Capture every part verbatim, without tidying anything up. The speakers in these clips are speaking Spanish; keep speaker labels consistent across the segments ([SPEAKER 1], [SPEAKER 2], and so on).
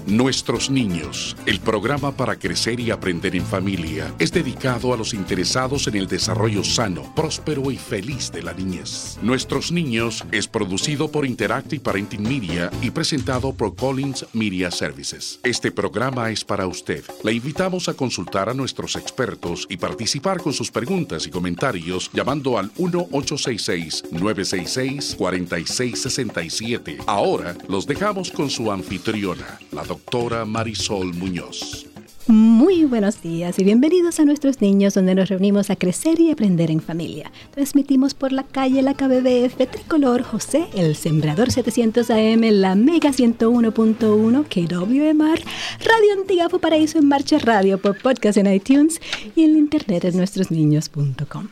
[SPEAKER 1] Nuestros Niños, el programa para crecer y aprender en familia, es dedicado a los interesados en el desarrollo sano, próspero y feliz de la niñez. Nuestros Niños es producido por Interactive Parenting Media y presentado por Collins Media Services. Este programa es para usted. Le invitamos a consultar a nuestros expertos y participar con sus preguntas y comentarios llamando al uno ocho seis seis, nueve seis seis, cuatro seis seis siete. Ahora los dejamos con su anfitriona, la doctora Marisol Muñoz.
[SPEAKER 2] Muy buenos días y bienvenidos a Nuestros Niños, donde nos reunimos a crecer y aprender en familia. Transmitimos por la calle La K B B F, Tricolor, José, el Sembrador setecientos A M, la Mega ciento uno punto uno, K W M R, Radio Antigafo Paraíso en Marcha Radio, por podcast en iTunes y en la internet en nuestros niños punto com.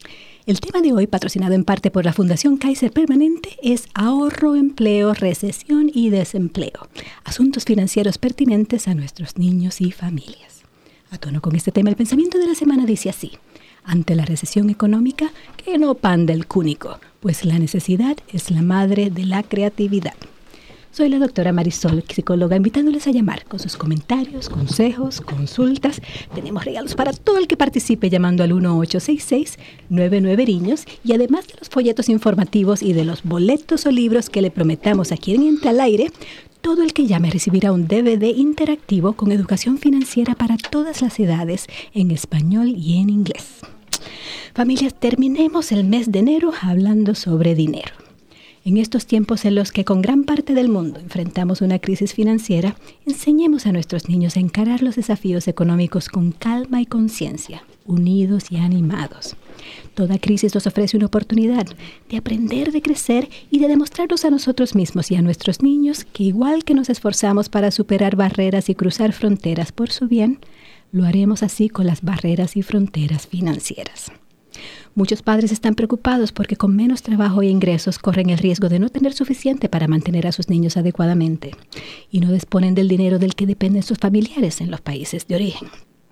[SPEAKER 2] El tema de hoy, patrocinado en parte por la Fundación Kaiser Permanente, es ahorro, empleo, recesión y desempleo. Asuntos financieros pertinentes a nuestros niños y familias. A tono con este tema, el pensamiento de la semana dice así: ante la recesión económica, que no pan del cúnico, pues la necesidad es la madre de la creatividad. Soy la doctora Marisol, psicóloga, invitándoles a llamar con sus comentarios, consejos, consultas. Tenemos regalos para todo el que participe llamando al uno ocho seis seis, nueve nueve niños, y además de los folletos informativos y de los boletos o libros que le prometamos a quien entre al aire, todo el que llame recibirá un D V D interactivo con educación financiera para todas las edades en español y en inglés. Familias, terminemos el mes de enero hablando sobre dinero. En estos tiempos en los que con gran parte del mundo enfrentamos una crisis financiera, enseñemos a nuestros niños a encarar los desafíos económicos con calma y conciencia, unidos y animados. Toda crisis nos ofrece una oportunidad de aprender, de crecer y de demostrarnos a nosotros mismos y a nuestros niños que igual que nos esforzamos para superar barreras y cruzar fronteras por su bien, lo haremos así con las barreras y fronteras financieras. Muchos padres están preocupados porque con menos trabajo e ingresos corren el riesgo de no tener suficiente para mantener a sus niños adecuadamente y no disponen del dinero del que dependen sus familiares en los países de origen.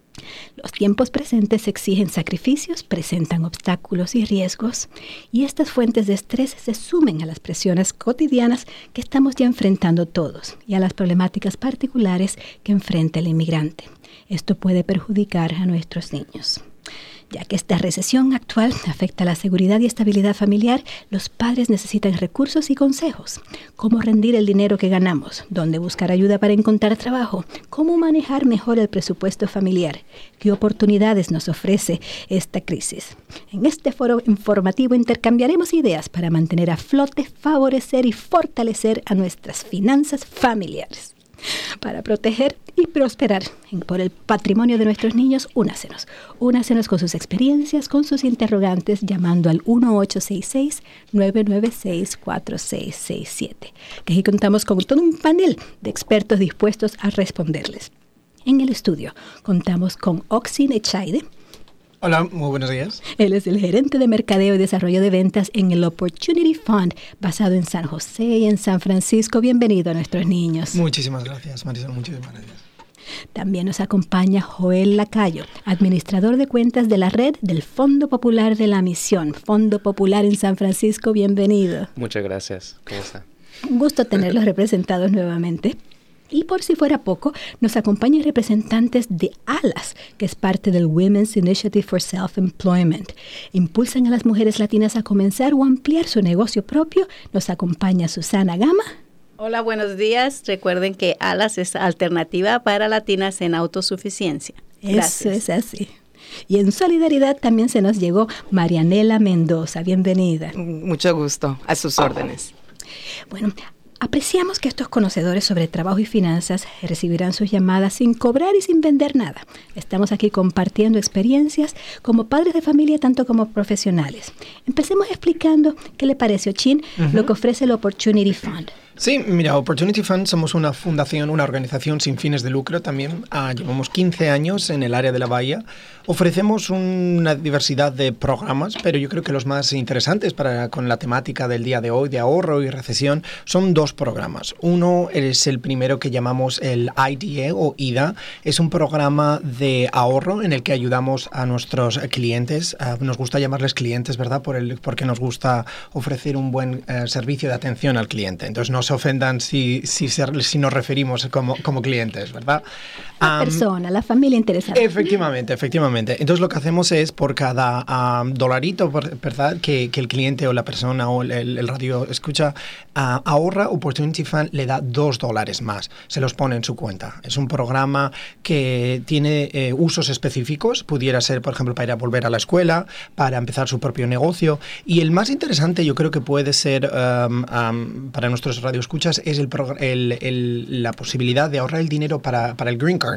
[SPEAKER 2] Los tiempos presentes exigen sacrificios, presentan obstáculos y riesgos, y estas fuentes de estrés se sumen a las presiones cotidianas que estamos ya enfrentando todos y a las problemáticas particulares que enfrenta el inmigrante. Esto puede perjudicar a nuestros niños. Ya que esta recesión actual afecta la seguridad y estabilidad familiar, los padres necesitan recursos y consejos. Cómo rendir el dinero que ganamos, dónde buscar ayuda para encontrar trabajo, cómo manejar mejor el presupuesto familiar, qué oportunidades nos ofrece esta crisis. En este foro informativo intercambiaremos ideas para mantener a flote, favorecer y fortalecer a nuestras finanzas familiares. Para proteger y prosperar por el patrimonio de nuestros niños, únasenos. Únasenos con sus experiencias, con sus interrogantes, llamando al uno ocho seis seis, nueve nueve seis, cuatro seis seis siete. Que aquí contamos con todo un panel de expertos dispuestos a responderles. En el estudio contamos con Oxin Echaide.
[SPEAKER 3] Hola, muy buenos días.
[SPEAKER 2] Él es el gerente de mercadeo y desarrollo de ventas en el Opportunity Fund, basado en San José y en San Francisco. Bienvenido a nuestros niños.
[SPEAKER 3] Muchísimas gracias, Marisol, muchísimas gracias.
[SPEAKER 2] También nos acompaña Joel Lacayo, administrador de cuentas de la red del Fondo Popular de la Misión, Fondo Popular en San Francisco. Bienvenido.
[SPEAKER 4] Muchas gracias. ¿Cómo está?
[SPEAKER 2] Un gusto tenerlos representados nuevamente. Y por si fuera poco, nos acompañan representantes de ALAS, que es parte del Women's Initiative for Self-Employment. Impulsan a las mujeres latinas a comenzar o ampliar su negocio propio. Nos acompaña Susana Gama.
[SPEAKER 5] Hola, buenos días. Recuerden que ALAS es alternativa para latinas en autosuficiencia. Gracias.
[SPEAKER 2] Eso es así. Y en solidaridad también se nos llegó Marianela Mendoza. Bienvenida.
[SPEAKER 6] Mucho gusto. A sus órdenes.
[SPEAKER 2] Bueno, apreciamos que estos conocedores sobre trabajo y finanzas recibirán sus llamadas sin cobrar y sin vender nada. Estamos aquí compartiendo experiencias como padres de familia, tanto como profesionales. Empecemos explicando qué le parece, Ochin, uh-huh. lo que ofrece el Opportunity Fund.
[SPEAKER 3] Sí, mira, Opportunity Fund somos una fundación, una organización sin fines de lucro también. Ah, llevamos quince años en el área de la Bahía. Ofrecemos una diversidad de programas, pero yo creo que los más interesantes para con la temática del día de hoy, de ahorro y recesión, son dos programas. Uno es el primero que llamamos el I D A o I D A. Es un programa de ahorro en el que ayudamos a nuestros clientes. Uh, nos gusta llamarles clientes, ¿verdad? Por el, porque nos gusta ofrecer un buen uh, servicio de atención al cliente. Entonces, no nos ofendan si, si, si nos referimos como, como clientes, ¿verdad?
[SPEAKER 2] La um, persona, la familia interesada.
[SPEAKER 3] Efectivamente, efectivamente. Entonces lo que hacemos es por cada um, dolarito, ¿verdad?, que, que el cliente o la persona o el, el radio escucha, uh, ahorra, Opportunity Fund le da dos dólares más. Se los pone en su cuenta. Es un programa que tiene eh, usos específicos. Pudiera ser, por ejemplo, para ir a volver a la escuela, para empezar su propio negocio. Y el más interesante, yo creo que puede ser um, um, para nuestros radioescuchas, es el, el, el, la posibilidad de ahorrar el dinero para, para el Green Card,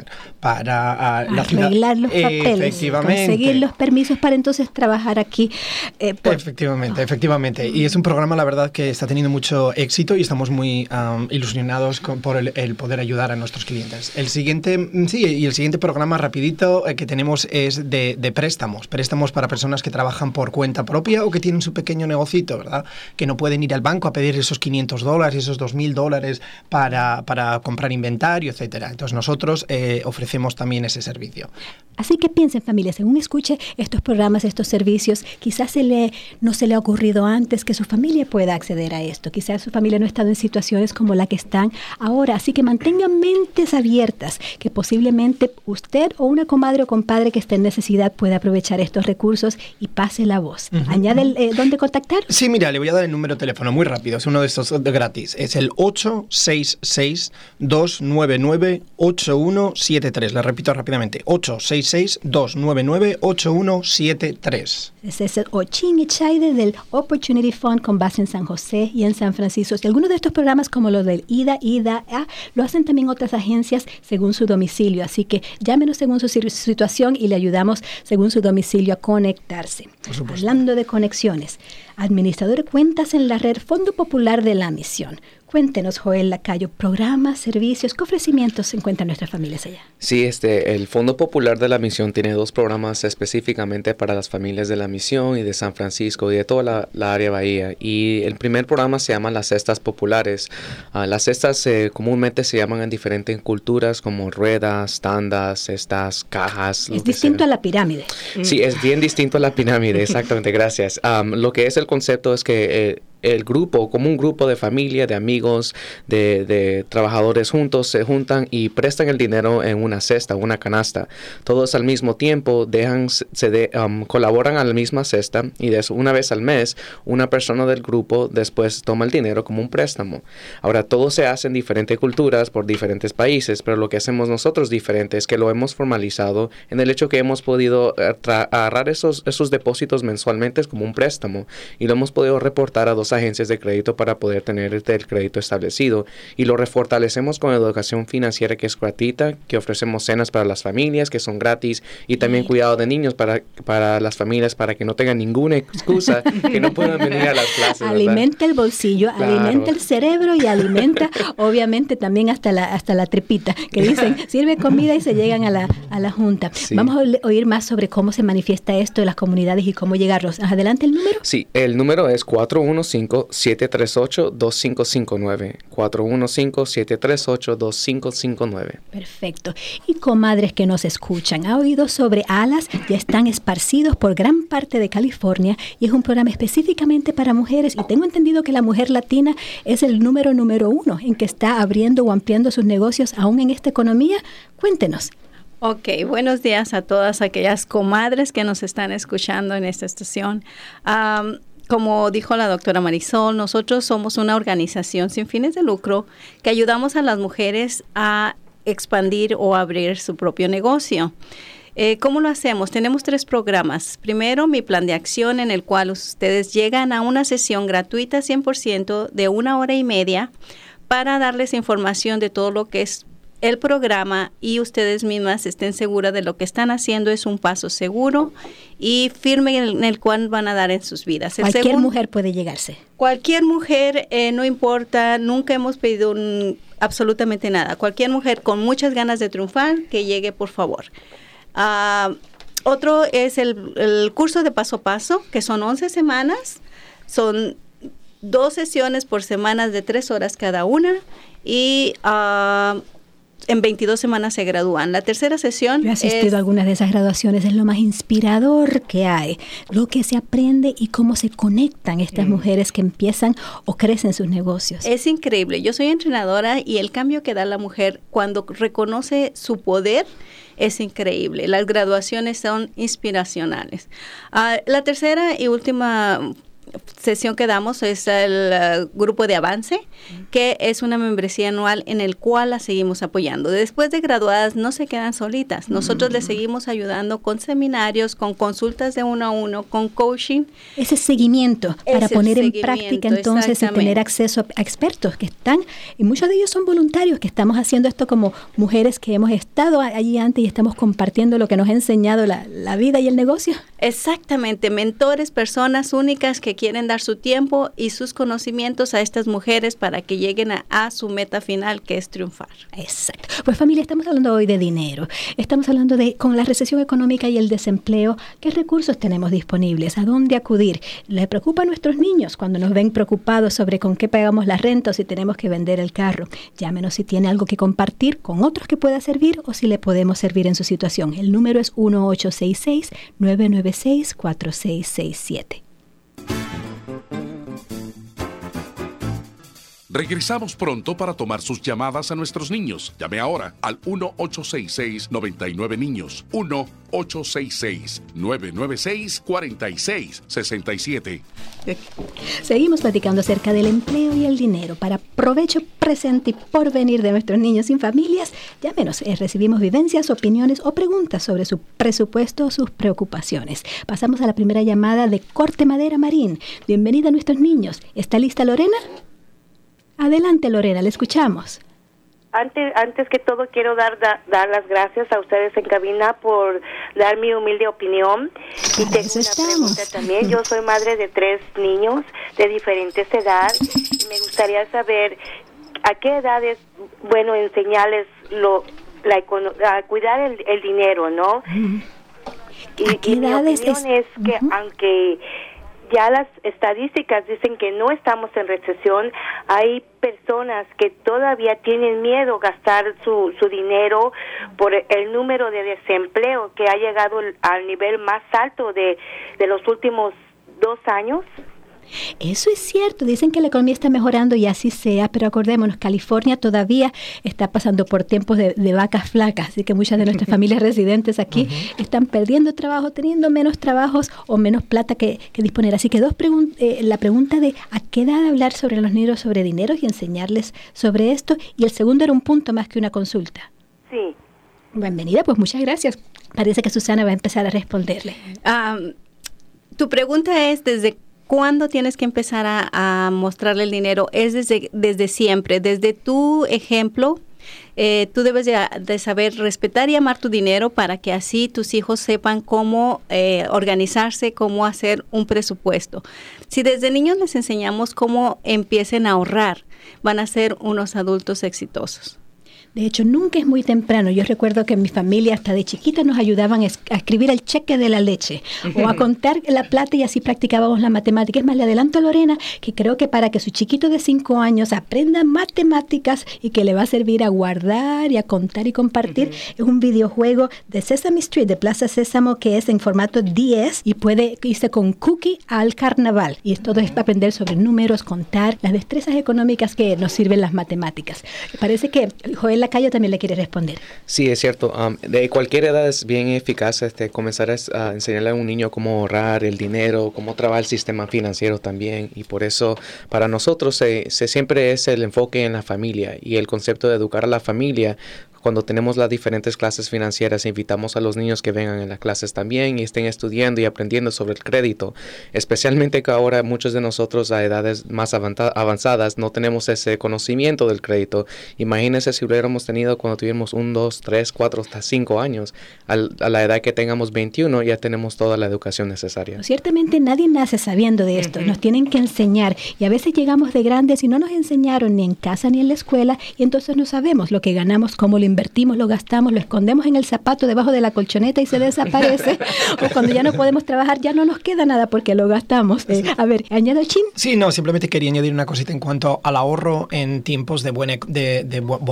[SPEAKER 3] para uh, la ciudad.
[SPEAKER 2] Arreglar los papeles,
[SPEAKER 3] efectivamente,
[SPEAKER 2] conseguir los permisos para entonces trabajar aquí. Eh, por...
[SPEAKER 3] Efectivamente, efectivamente. Y es un programa, la verdad, que está teniendo mucho éxito y estamos muy um, ilusionados con, por el, el poder ayudar a nuestros clientes. El siguiente, sí, y el siguiente programa rapidito eh, que tenemos es de, de préstamos. Préstamos para personas que trabajan por cuenta propia o que tienen su pequeño negocito, ¿verdad? Que no pueden ir al banco a pedir esos quinientos dólares, esos dos mil dólares para, para comprar inventario, etcétera. Entonces nosotros eh, ofrecemos también ese servicio.
[SPEAKER 2] Así que piensen, familia, según escuche estos programas, estos servicios, quizás se le, no se le ha ocurrido antes que su familia pueda acceder a esto. Quizás su familia no ha estado en situaciones como la que están ahora. Así que mantengan mentes abiertas, que posiblemente usted o una comadre o compadre que esté en necesidad pueda aprovechar estos recursos y pase la voz. Uh-huh. Añade el, eh, dónde contactar.
[SPEAKER 3] Sí, mira, le voy a dar el número de teléfono muy rápido. Es uno de estos de gratis. Es el ocho seis seis, dos nueve nueve, ocho uno siete tres. Le repito rápidamente. ocho seis seis, dos nueve nueve, ocho uno siete tres.
[SPEAKER 2] Ese es el Ochin Echaide del Opportunity Fund con base en San José y en San Francisco. Y algunos de estos programas, como los del I D A, I D A, ah, lo hacen también otras agencias según su domicilio. Así que llámenos según su situación y le ayudamos según su domicilio a conectarse. Hablando de conexiones, administrador de cuentas en la red Fondo Popular de la Misión. Cuéntenos, Joel Lacayo, programas, servicios, ¿qué ofrecimientos encuentran nuestras familias allá?
[SPEAKER 4] Sí, este, el Fondo Popular de la Misión tiene dos programas específicamente para las familias de la Misión y de San Francisco y de toda la, la área Bahía. Y el primer programa se llama las Cestas Populares. Uh, las cestas eh, comúnmente se llaman en diferentes culturas como ruedas, tandas, cestas, cajas.
[SPEAKER 2] Es distinto a la pirámide.
[SPEAKER 4] Sí, es bien distinto a la pirámide, exactamente, gracias. Um, lo que es el concepto es que eh, el grupo, como un grupo de familia, de amigos, de, de trabajadores juntos, se juntan y prestan el dinero en una cesta, una canasta. Todos al mismo tiempo dejan, se de, um, colaboran a la misma cesta y de eso, una vez al mes, una persona del grupo después toma el dinero como un préstamo. Ahora, todo se hace en diferentes culturas por diferentes países, pero lo que hacemos nosotros diferente es que lo hemos formalizado en el hecho que hemos podido tra- agarrar esos, esos depósitos mensualmente como un préstamo y lo hemos podido reportar a dos agencias de crédito para poder tener el crédito establecido y lo refortalecemos con educación financiera que es gratuita, que ofrecemos cenas para las familias que son gratis y también sí. cuidado de niños para, para las familias para que no tengan ninguna excusa que no puedan venir a las clases.
[SPEAKER 2] Alimenta ¿verdad? El bolsillo, claro. Alimenta el cerebro y alimenta obviamente también hasta la hasta la tripita que dicen sirve comida y se llegan a la, a la junta. Sí. Vamos a oír más sobre cómo se manifiesta esto en las comunidades y cómo llegarlos. Adelante el número.
[SPEAKER 4] Sí, el número es cuatro uno cinco, siete tres ocho, dos cinco cinco nueve. cuatro uno cinco, siete tres ocho, dos cinco cinco nueve.
[SPEAKER 2] Perfecto. Y comadres que nos escuchan, ¿ha oído sobre ALAS? Ya están esparcidos por gran parte de California y es un programa específicamente para mujeres y tengo entendido que la mujer latina es el número número uno en que está abriendo o ampliando sus negocios aún en esta economía. Cuéntenos.
[SPEAKER 5] Ok, buenos días a todas aquellas comadres que nos están escuchando en esta estación. Um, Como dijo la doctora Marisol, nosotros somos una organización sin fines de lucro que ayudamos a las mujeres a expandir o abrir su propio negocio. Eh, ¿Cómo lo hacemos? Tenemos tres programas. Primero, mi plan de acción en el cual ustedes llegan a una sesión gratuita cien por ciento de una hora y media para darles información de todo lo que es el programa y ustedes mismas estén seguras de lo que están haciendo es un paso seguro y firme en el cual van a dar en sus vidas. El
[SPEAKER 2] cualquier
[SPEAKER 5] segundo,
[SPEAKER 2] mujer puede llegarse.
[SPEAKER 5] Cualquier mujer, eh, no importa, nunca hemos pedido un, absolutamente nada. Cualquier mujer con muchas ganas de triunfar, que llegue, por favor. Uh, otro es el, el curso de paso a paso, que son once semanas, son dos sesiones por semana de tres horas cada una y uh, en veintidós semanas se gradúan. La tercera sesión
[SPEAKER 2] Yo he asistido
[SPEAKER 5] es,
[SPEAKER 2] a algunas de esas graduaciones, es lo más inspirador que hay, lo que se aprende y cómo se conectan estas mm. mujeres que empiezan o crecen sus negocios.
[SPEAKER 5] Es increíble. Yo soy entrenadora y el cambio que da la mujer cuando reconoce su poder es increíble. Las graduaciones son inspiracionales. Uh, la tercera y última sesión que damos es el uh, grupo de avance, que es una membresía anual en el cual las seguimos apoyando. Después de graduadas no se quedan solitas. Nosotros mm. les seguimos ayudando con seminarios, con consultas de uno a uno, con coaching.
[SPEAKER 2] Ese seguimiento para es poner en práctica entonces y tener acceso a expertos que están, y muchos de ellos son voluntarios, que estamos haciendo esto como mujeres que hemos estado allí antes y estamos compartiendo lo que nos ha enseñado la, la vida y el negocio.
[SPEAKER 5] Exactamente, mentores, personas únicas que quieren dar su tiempo y sus conocimientos a estas mujeres para que lleguen a, a su meta final, que es triunfar.
[SPEAKER 2] Exacto. Pues familia, estamos hablando hoy de dinero. Estamos hablando de, con la recesión económica y el desempleo, ¿qué recursos tenemos disponibles? ¿A dónde acudir? ¿Les preocupa a nuestros niños cuando nos ven preocupados sobre con qué pagamos la renta o si tenemos que vender el carro? Llámenos si tiene algo que compartir con otros que pueda servir o si le podemos servir en su situación. El número es uno ocho seis seis, nueve nueve seis, cuatro seis seis siete.
[SPEAKER 1] Regresamos pronto para tomar sus llamadas a nuestros niños. Llame ahora al uno ocho seis seis, nueve nueve niños. uno ocho seis seis, nueve nueve seis, cuatro seis seis siete.
[SPEAKER 2] Seguimos platicando acerca del empleo y el dinero para provecho presente y porvenir de nuestros niños sin familias. Llámenos, eh, recibimos vivencias, opiniones o preguntas sobre su presupuesto o sus preocupaciones. Pasamos a la primera llamada de Corte Madera Marín. Bienvenida a nuestros niños. ¿Está lista Lorena? Adelante, Lorena, le escuchamos.
[SPEAKER 7] Antes, antes que todo quiero dar da, dar las gracias a ustedes en cabina por dar mi humilde opinión. Y tengo
[SPEAKER 2] Eso
[SPEAKER 7] una
[SPEAKER 2] estamos.
[SPEAKER 7] pregunta también. Yo soy madre de tres niños de diferentes edades y me gustaría saber a qué edad es bueno enseñarles lo, la, a cuidar el, el dinero, ¿no?
[SPEAKER 2] Uh-huh.
[SPEAKER 7] Y, y mi opinión es, es que uh-huh. aunque ya las estadísticas dicen que no estamos en recesión, hay personas que todavía tienen miedo a gastar su, su dinero por el número de desempleo que ha llegado al nivel más alto de, de los últimos dos años.
[SPEAKER 2] Eso es cierto, dicen que la economía está mejorando y así sea, pero acordémonos, California todavía está pasando por tiempos de, de vacas flacas, así que muchas de nuestras familias residentes aquí uh-huh. están perdiendo trabajo, teniendo menos trabajos o menos plata que, que disponer. Así que dos pregun- eh, la pregunta de a qué edad hablar sobre los niños, sobre dinero y enseñarles sobre esto, y el segundo era un punto más que una consulta.
[SPEAKER 7] Sí.
[SPEAKER 2] Bienvenida, pues muchas gracias. Parece que Susana va a empezar a responderle.
[SPEAKER 5] Um, tu pregunta es desde ¿cuándo tienes que empezar a, a mostrarle el dinero? Es desde, desde siempre, desde tu ejemplo. Eh, tú debes de, de saber respetar y amar tu dinero para que así tus hijos sepan cómo eh, organizarse, cómo hacer un presupuesto. Si desde niños les enseñamos cómo empiecen a ahorrar, van a ser unos adultos exitosos.
[SPEAKER 2] De hecho, nunca es muy temprano. Yo recuerdo que en mi familia hasta de chiquita nos ayudaban a escribir el cheque de la leche o a contar la plata y así practicábamos la matemática. Es más, le adelanto a Lorena que creo que para que su chiquito de cinco años aprenda matemáticas y que le va a servir a guardar y a contar y compartir, uh-huh. es un videojuego de Sesame Street, de Plaza Sésamo, que es en formato diez y puede irse con Cookie al carnaval. Y esto uh-huh. es para aprender sobre números, contar, las destrezas económicas que nos sirven las matemáticas. Parece que Joel Lacayo también le quiere responder.
[SPEAKER 4] Sí, es cierto. Um, de cualquier edad es bien eficaz este, comenzar a, a enseñarle a un niño cómo ahorrar el dinero, cómo trabajar el sistema financiero también. Y por eso para nosotros se, se siempre es el enfoque en la familia y el concepto de educar a la familia. Cuando tenemos las diferentes clases financieras, invitamos a los niños que vengan en las clases también y estén estudiando y aprendiendo sobre el crédito. Especialmente que ahora muchos de nosotros a edades más avanzadas no tenemos ese conocimiento del crédito. Imagínense si hubiéramos tenido cuando tuvimos un, dos, tres, cuatro, hasta cinco años. Al, a la edad que tengamos veintiuno ya tenemos toda la educación necesaria.
[SPEAKER 2] Ciertamente nadie nace sabiendo de esto. Uh-huh. Nos tienen que enseñar y a veces llegamos de grandes y no nos enseñaron ni en casa ni en la escuela y entonces no sabemos lo que ganamos, cómo lo invertimos, lo gastamos, lo escondemos en el zapato debajo de la colchoneta y se desaparece. O cuando ya no podemos trabajar, ya no nos queda nada porque lo gastamos. Eh, a ver, ¿añado Chin?
[SPEAKER 3] Sí, no, simplemente quería añadir una cosita en cuanto al ahorro en tiempos de buena de, de bonanza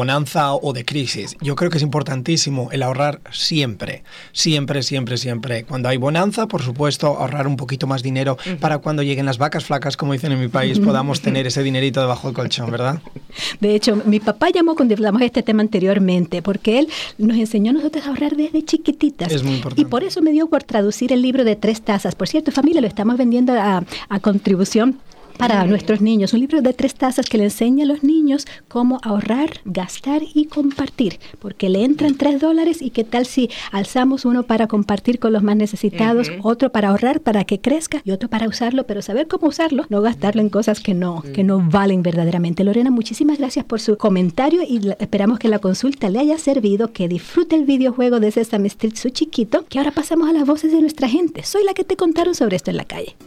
[SPEAKER 3] uh, o de crisis. Yo creo que es importantísimo el ahorrar siempre, siempre, siempre, siempre. Cuando hay bonanza, por supuesto, ahorrar un poquito más dinero uh-huh. para cuando lleguen las vacas flacas, como dicen en mi país, podamos tener ese dinerito debajo del colchón, ¿verdad?
[SPEAKER 2] De hecho, mi papá llamó cuando hablamos de este tema anteriormente, porque él nos enseñó a nosotros a ahorrar desde chiquititas.
[SPEAKER 3] Es muy importante.
[SPEAKER 2] Y por eso me dio por traducir el libro de Tres Tazas. Por cierto, familia, lo estamos vendiendo a, a contribución para mm. nuestros niños. Un libro de tres tazas que le enseña a los niños cómo ahorrar, gastar y compartir. Porque le entran tres dólares y qué tal si alzamos uno para compartir con los más necesitados, uh-huh. otro para ahorrar, para que crezca y otro para usarlo, pero saber cómo usarlo, no gastarlo en cosas que no, uh-huh. que no valen verdaderamente. Lorena, muchísimas gracias por su comentario y la, esperamos que la consulta le haya servido, que disfrute el videojuego de Sesame Street, su chiquito, que ahora pasamos a las voces de nuestra gente. Soy la que te contaron sobre esto en la calle.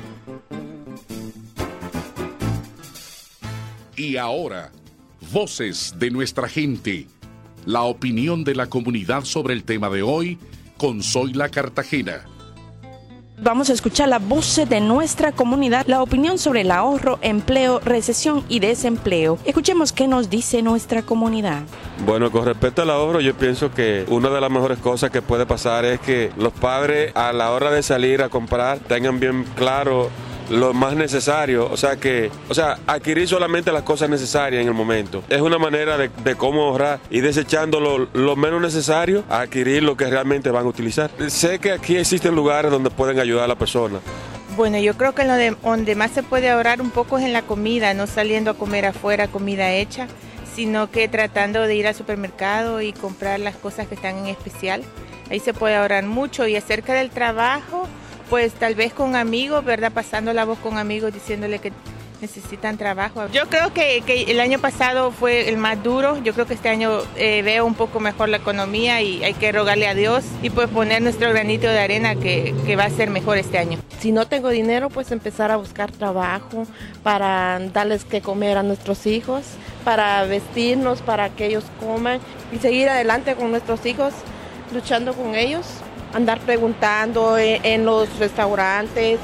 [SPEAKER 1] Y ahora, voces de nuestra gente. La opinión de la comunidad sobre el tema de hoy con Zoila Cartagena.
[SPEAKER 8] Vamos a escuchar la voz de nuestra comunidad, la opinión sobre el ahorro, empleo, recesión y desempleo. Escuchemos qué nos dice nuestra comunidad.
[SPEAKER 9] Bueno, con respecto al ahorro, yo pienso que una de las mejores cosas que puede pasar es que los padres a la hora de salir a comprar tengan bien claro lo más necesario, o sea que, o sea, adquirir solamente las cosas necesarias en el momento. Es una manera de, de cómo ahorrar y desechando lo, lo menos necesario a adquirir lo que realmente van a utilizar. Sé que aquí existen lugares donde pueden ayudar a la persona.
[SPEAKER 10] Bueno, yo creo que lo de, donde más se puede ahorrar un poco es en la comida, no saliendo a comer afuera comida hecha, sino que tratando de ir al supermercado y comprar las cosas que están en especial. Ahí se puede ahorrar mucho. Y acerca del trabajo, pues tal vez con amigos, ¿verdad? Pasando la voz con amigos, diciéndole que necesitan trabajo. Yo creo que, que el año pasado fue el más duro. Yo creo que este año eh, veo un poco mejor la economía y hay que rogarle a Dios y pues poner nuestro granito de arena que, que va a ser mejor este año.
[SPEAKER 11] Si no tengo dinero, pues empezar a buscar trabajo para darles que comer a nuestros hijos, para vestirnos, para que ellos coman y seguir adelante con nuestros hijos, luchando con ellos. Andar preguntando en, en los restaurantes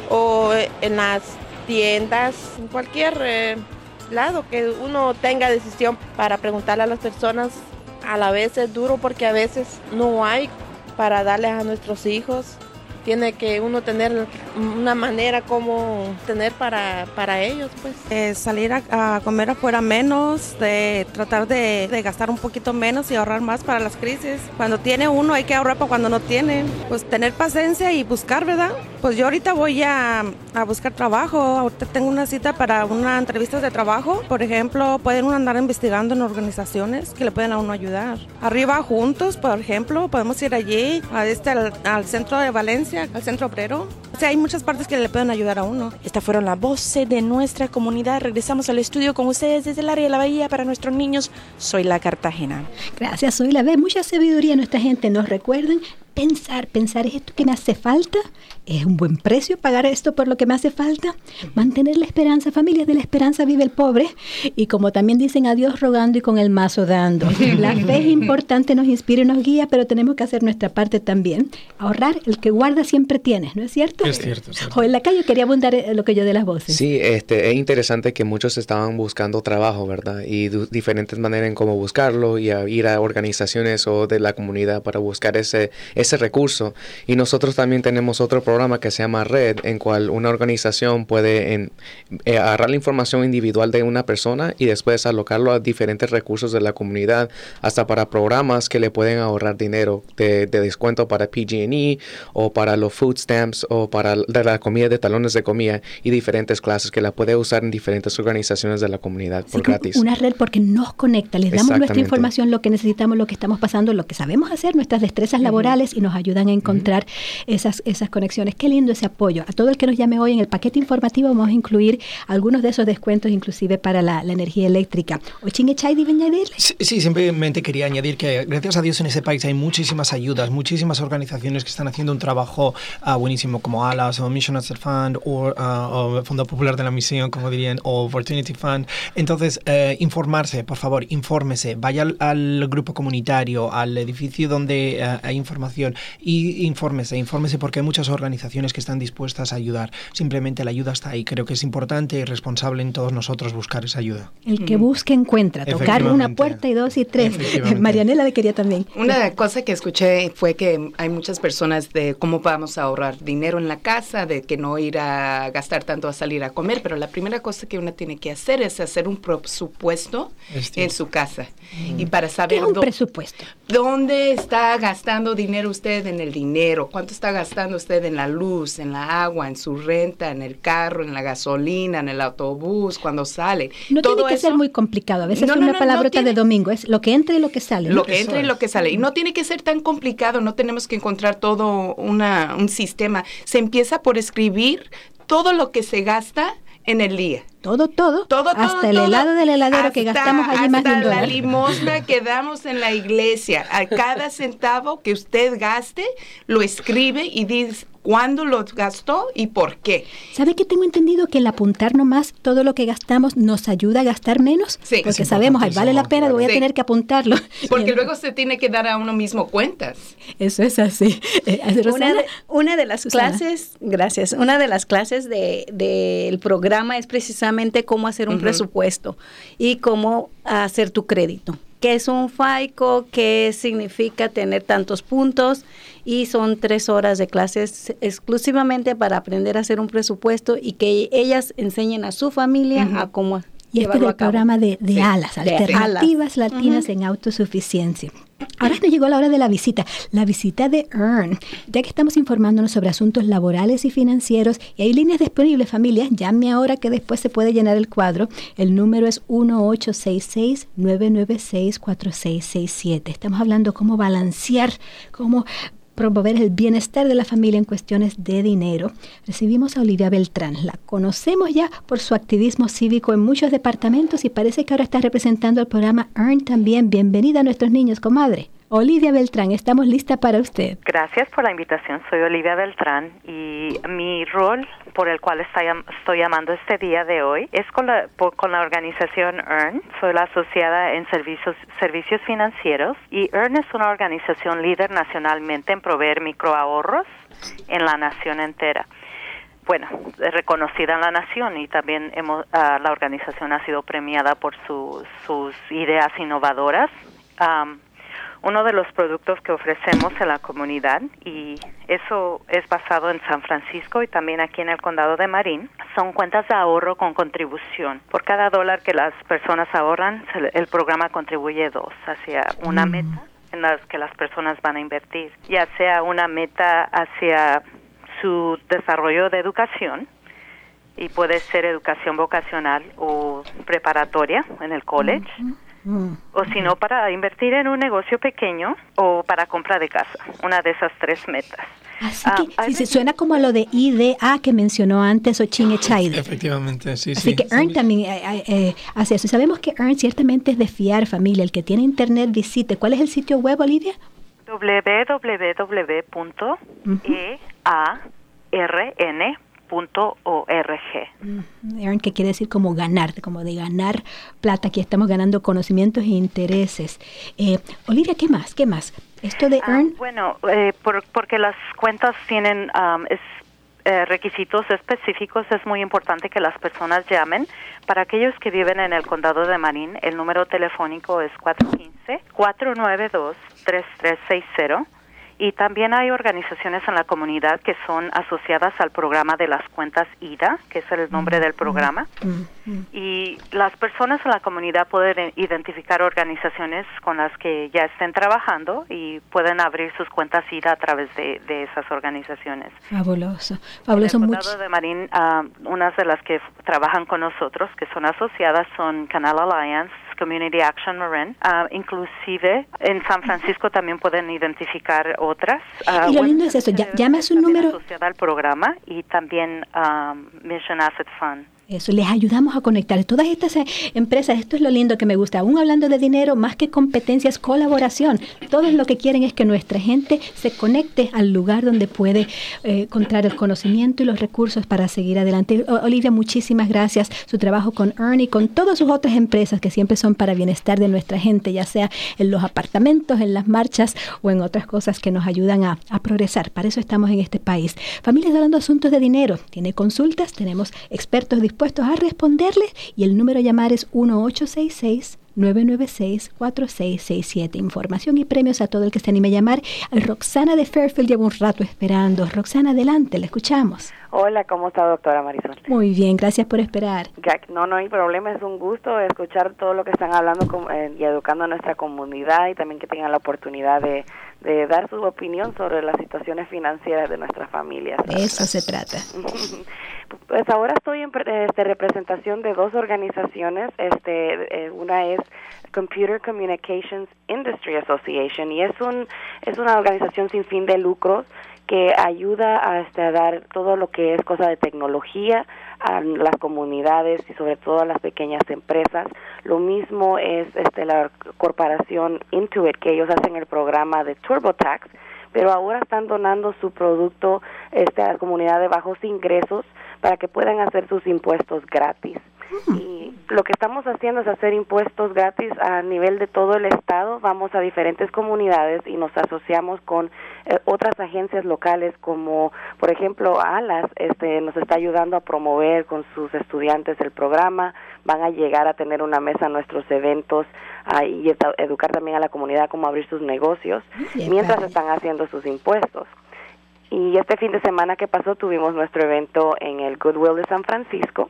[SPEAKER 11] o en las tiendas, en cualquier eh, lado que uno tenga decisión para preguntarle a las personas. A la vez es duro porque a veces no hay para darles a nuestros hijos. Tiene que uno tener una manera como tener para, para ellos, pues.
[SPEAKER 12] Eh, salir a, a comer afuera menos, de tratar de, de gastar un poquito menos y ahorrar más para las crisis. Cuando tiene uno hay que ahorrar para cuando no tiene. Pues tener paciencia y buscar, ¿verdad? Pues yo ahorita voy a, a buscar trabajo. Ahorita tengo una cita para una entrevista de trabajo. Por ejemplo, pueden uno andar investigando en organizaciones que le pueden a uno ayudar. Arriba Juntos, por ejemplo, podemos ir allí, a este, al, al centro de Valencia, al centro obrero. O sea, hay muchas partes que le pueden ayudar a uno.
[SPEAKER 8] Estas fueron las voces de nuestra comunidad. Regresamos al estudio con ustedes desde el área de la Bahía para nuestros niños. Zoila Cartagena.
[SPEAKER 2] Gracias, Zoila. Ve mucha sabiduría nuestra gente. Nos recuerdan pensar, pensar, ¿es esto que me hace falta? ¿Es un buen precio pagar esto por lo que me hace falta? Mantener la esperanza, familias de la esperanza vive el pobre. Y como también dicen, a Dios rogando y con el mazo dando. La fe es importante, nos inspira y nos guía, pero tenemos que hacer nuestra parte también. Ahorrar, el que guarda siempre tiene, ¿no es cierto?
[SPEAKER 3] Es cierto. Es cierto.
[SPEAKER 2] Joel Lacayo quería abundar lo que yo de las voces.
[SPEAKER 4] Sí, este, es interesante que muchos estaban buscando trabajo, ¿verdad? Y d- diferentes maneras en cómo buscarlo y a ir a organizaciones o de la comunidad para buscar ese ese recurso. Y nosotros también tenemos otro programa que se llama Red, en cual una organización puede en, eh, agarrar la información individual de una persona y después alocarlo a diferentes recursos de la comunidad, hasta para programas que le pueden ahorrar dinero de, de descuento para P G and E o para los food stamps o para de la comida de talones de comida y diferentes clases que la puede usar en diferentes organizaciones de la comunidad por sí, gratis.
[SPEAKER 2] Una red porque nos conecta, les damos nuestra información, lo que necesitamos, lo que estamos pasando, lo que sabemos hacer, nuestras destrezas uh-huh. laborales y nos ayudan a encontrar uh-huh. esas, esas conexiones. Qué lindo ese apoyo. A todo el que nos llame hoy en el paquete informativo vamos a incluir algunos de esos descuentos inclusive para la, la energía eléctrica. ¿Ochinechay debe añadirle?
[SPEAKER 3] Sí, sí, simplemente quería añadir que gracias a Dios en ese país hay muchísimas ayudas, muchísimas organizaciones que están haciendo un trabajo uh, buenísimo como ALAS o Mission Asset Fund o, uh, o Fondo Popular de la Misión, como dirían, o Opportunity Fund. Entonces, eh, informarse, por favor, infórmese, vaya al, al grupo comunitario, al edificio donde uh, hay información información y infórmese, infórmese porque hay muchas organizaciones que están dispuestas a ayudar. Simplemente la ayuda está ahí. Creo que es importante y responsable en todos nosotros buscar esa ayuda.
[SPEAKER 2] El que busque encuentra, tocar una puerta y dos y tres. Marianela le quería también.
[SPEAKER 6] Una cosa que escuché fue que hay muchas personas de cómo vamos a ahorrar dinero en la casa, de que no ir a gastar tanto a salir a comer, pero la primera cosa que uno tiene que hacer es hacer un presupuesto en su casa. Mm. Y para saber...
[SPEAKER 2] ¿Qué es un presupuesto?
[SPEAKER 6] ¿Dónde está gastando dinero usted en el dinero? ¿Cuánto está gastando usted en la luz, en la agua, en su renta, en el carro, en la gasolina, en el autobús, cuando sale?
[SPEAKER 2] No
[SPEAKER 6] Todo
[SPEAKER 2] tiene que
[SPEAKER 6] eso,
[SPEAKER 2] ser muy complicado. A veces
[SPEAKER 6] no,
[SPEAKER 2] es
[SPEAKER 6] no,
[SPEAKER 2] una
[SPEAKER 6] no,
[SPEAKER 2] palabrota
[SPEAKER 6] no tiene,
[SPEAKER 2] de domingo. Es lo que entra y lo que sale. ¿no?
[SPEAKER 6] Lo que entra y lo que sale. Y no tiene que ser tan complicado. No tenemos que encontrar todo una, un sistema. Se empieza por escribir todo lo que se gasta en el día.
[SPEAKER 2] Todo, todo,
[SPEAKER 6] todo
[SPEAKER 2] hasta
[SPEAKER 6] todo,
[SPEAKER 2] el
[SPEAKER 6] todo,
[SPEAKER 2] helado del heladero
[SPEAKER 6] hasta,
[SPEAKER 2] que gastamos allí más de un dólar.
[SPEAKER 6] Hasta la limosna que damos en la iglesia. A cada centavo que usted gaste, lo escribe y dice cuándo lo gastó y por qué.
[SPEAKER 2] ¿Sabe que tengo entendido que el apuntar nomás todo lo que gastamos nos ayuda a gastar menos?
[SPEAKER 6] Sí.
[SPEAKER 2] Porque sabemos, ay, vale la pena, voy a sí. tener que apuntarlo.
[SPEAKER 6] Porque luego se tiene que dar a uno mismo cuentas.
[SPEAKER 2] Eso es así. Eh,
[SPEAKER 5] una, de, una de las Susana. clases, gracias, una de las clases de, de, del programa es precisamente cómo hacer un uh-huh. presupuesto y cómo hacer tu crédito. ¿Qué es un FICO? ¿Qué significa tener tantos puntos? Y son tres horas de clases exclusivamente para aprender a hacer un presupuesto y que ellas enseñen a su familia uh-huh. a cómo
[SPEAKER 2] y este es el programa de, de sí, ALAS, de Alternativas alas. Latinas uh-huh. en Autosuficiencia. Ahora nos llegó la hora de la visita, la visita de Earn. Ya que estamos informándonos sobre asuntos laborales y financieros y hay líneas disponibles, familias, llame ahora que después se puede llenar el cuadro. El número es uno ocho seis seis, nueve nueve seis, cuatro seis seis siete. Estamos hablando cómo balancear, cómo promover el bienestar de la familia en cuestiones de dinero. Recibimos a Olivia Beltrán. La conocemos ya por su activismo cívico en muchos departamentos y parece que ahora está representando al programa Earn también. Bienvenida a nuestros niños, comadre. Olivia Beltrán, estamos listas para usted.
[SPEAKER 13] Gracias por la invitación. Soy Olivia Beltrán y mi rol por el cual estoy, estoy llamando este día de hoy es con la, por, con la organización Earn. Soy la asociada en servicios, servicios financieros y Earn es una organización líder nacionalmente en proveer microahorros en la nación entera. Bueno, reconocida en la nación y también hemos, uh, la organización ha sido premiada por su, sus ideas innovadoras. Um, Uno de los productos que ofrecemos en la comunidad, y eso es basado en San Francisco y también aquí en el condado de Marin, son cuentas de ahorro con contribución. Por cada dólar que las personas ahorran, el programa contribuye dos hacia una mm. meta en la que las personas van a invertir, ya sea una meta hacia su desarrollo de educación, y puede ser educación vocacional o preparatoria en el college, mm-hmm. Mm. o si no, para invertir en un negocio pequeño o para compra de casa, una de esas tres metas.
[SPEAKER 2] Así que uh, sí, se suena como a lo de I D A que mencionó antes Ochín Echaide.
[SPEAKER 3] Efectivamente, sí,
[SPEAKER 2] Así
[SPEAKER 3] sí.
[SPEAKER 2] Así que Earn sí. también eh, eh, hace eso. Sabemos que Earn ciertamente es de fiar, familia. El que tiene internet visite. ¿Cuál es el sitio web, Olivia?
[SPEAKER 13] doble u doble u doble u punto e a r n punto org.
[SPEAKER 2] Earn, que quiere decir como ganar, como de ganar plata. Aquí estamos ganando conocimientos e intereses. Eh, Olivia, ¿qué más? ¿Qué más? Esto de Earn.
[SPEAKER 13] Uh, bueno, eh, por, porque las cuentas tienen um, es, eh, requisitos específicos, es muy importante que las personas llamen. Para aquellos que viven en el condado de Marin, el número telefónico es cuatro uno cinco, cuatro nueve dos, tres tres seis cero. Y también hay organizaciones en la comunidad que son asociadas al programa de las cuentas I D A, que es el nombre del programa. Mm-hmm. Y las personas en la comunidad pueden identificar organizaciones con las que ya estén trabajando y pueden abrir sus cuentas I D A a través de, de esas organizaciones.
[SPEAKER 2] Fabuloso. Fabuloso.
[SPEAKER 13] En el condado de Marin, uh, unas de las que f- trabajan con nosotros, que son asociadas, son Canal Alliance, Community Action Marin, uh, inclusive en San Francisco también pueden identificar otras.
[SPEAKER 2] Uh, y lo lindo es eso, ya, llame a su número.
[SPEAKER 13] Asociada al programa y también um, Mission Asset Fund.
[SPEAKER 2] Eso, les ayudamos a conectar. Todas estas eh, empresas, esto es lo lindo que me gusta, aún hablando de dinero, más que competencia es colaboración. Todos lo que quieren es que nuestra gente se conecte al lugar donde puede eh, encontrar el conocimiento y los recursos para seguir adelante. O, Olivia, muchísimas gracias. Su trabajo con Earn y con todas sus otras empresas que siempre son para bienestar de nuestra gente, ya sea en los apartamentos, en las marchas o en otras cosas que nos ayudan a, a progresar. Para eso estamos en este país. Familias hablando de asuntos de dinero. Tiene consultas, tenemos expertos dispuestos a responderles y el número a llamar es uno ocho seis seis, nueve nueve seis, cuatro seis seis siete. Información y premios a todo el que se anime a llamar. Roxana de Fairfield lleva un rato esperando. Roxana, adelante, la escuchamos.
[SPEAKER 14] Hola, ¿cómo está, doctora Marisol?
[SPEAKER 2] Muy bien, gracias por esperar.
[SPEAKER 14] No, no hay problema, es un gusto escuchar todo lo que están hablando con, eh, y educando a nuestra comunidad y también que tengan la oportunidad de, de dar su opinión sobre las situaciones financieras de nuestras familias.
[SPEAKER 2] De eso se trata.
[SPEAKER 14] Pues ahora estoy en este, representación de dos organizaciones. Este, eh, una es Computer Communications Industry Association y es un es una organización sin fin de lucros que ayuda a, este, a dar todo lo que es cosa de tecnología a las comunidades y sobre todo a las pequeñas empresas. Lo mismo es este la corporación Intuit, que ellos hacen el programa de TurboTax, pero ahora están donando su producto este, a la comunidad de bajos ingresos para que puedan hacer sus impuestos gratis. Y lo que estamos haciendo es hacer impuestos gratis a nivel de todo el estado. Vamos a diferentes comunidades y nos asociamos con eh, otras agencias locales como, por ejemplo, ALAS, este, nos está ayudando a promover con sus estudiantes el programa. Van a llegar a tener una mesa en nuestros eventos uh, y edu- educar también a la comunidad cómo abrir sus negocios Bien, mientras padre. están haciendo sus impuestos. Y este fin de semana que pasó tuvimos nuestro evento en el Goodwill de San Francisco.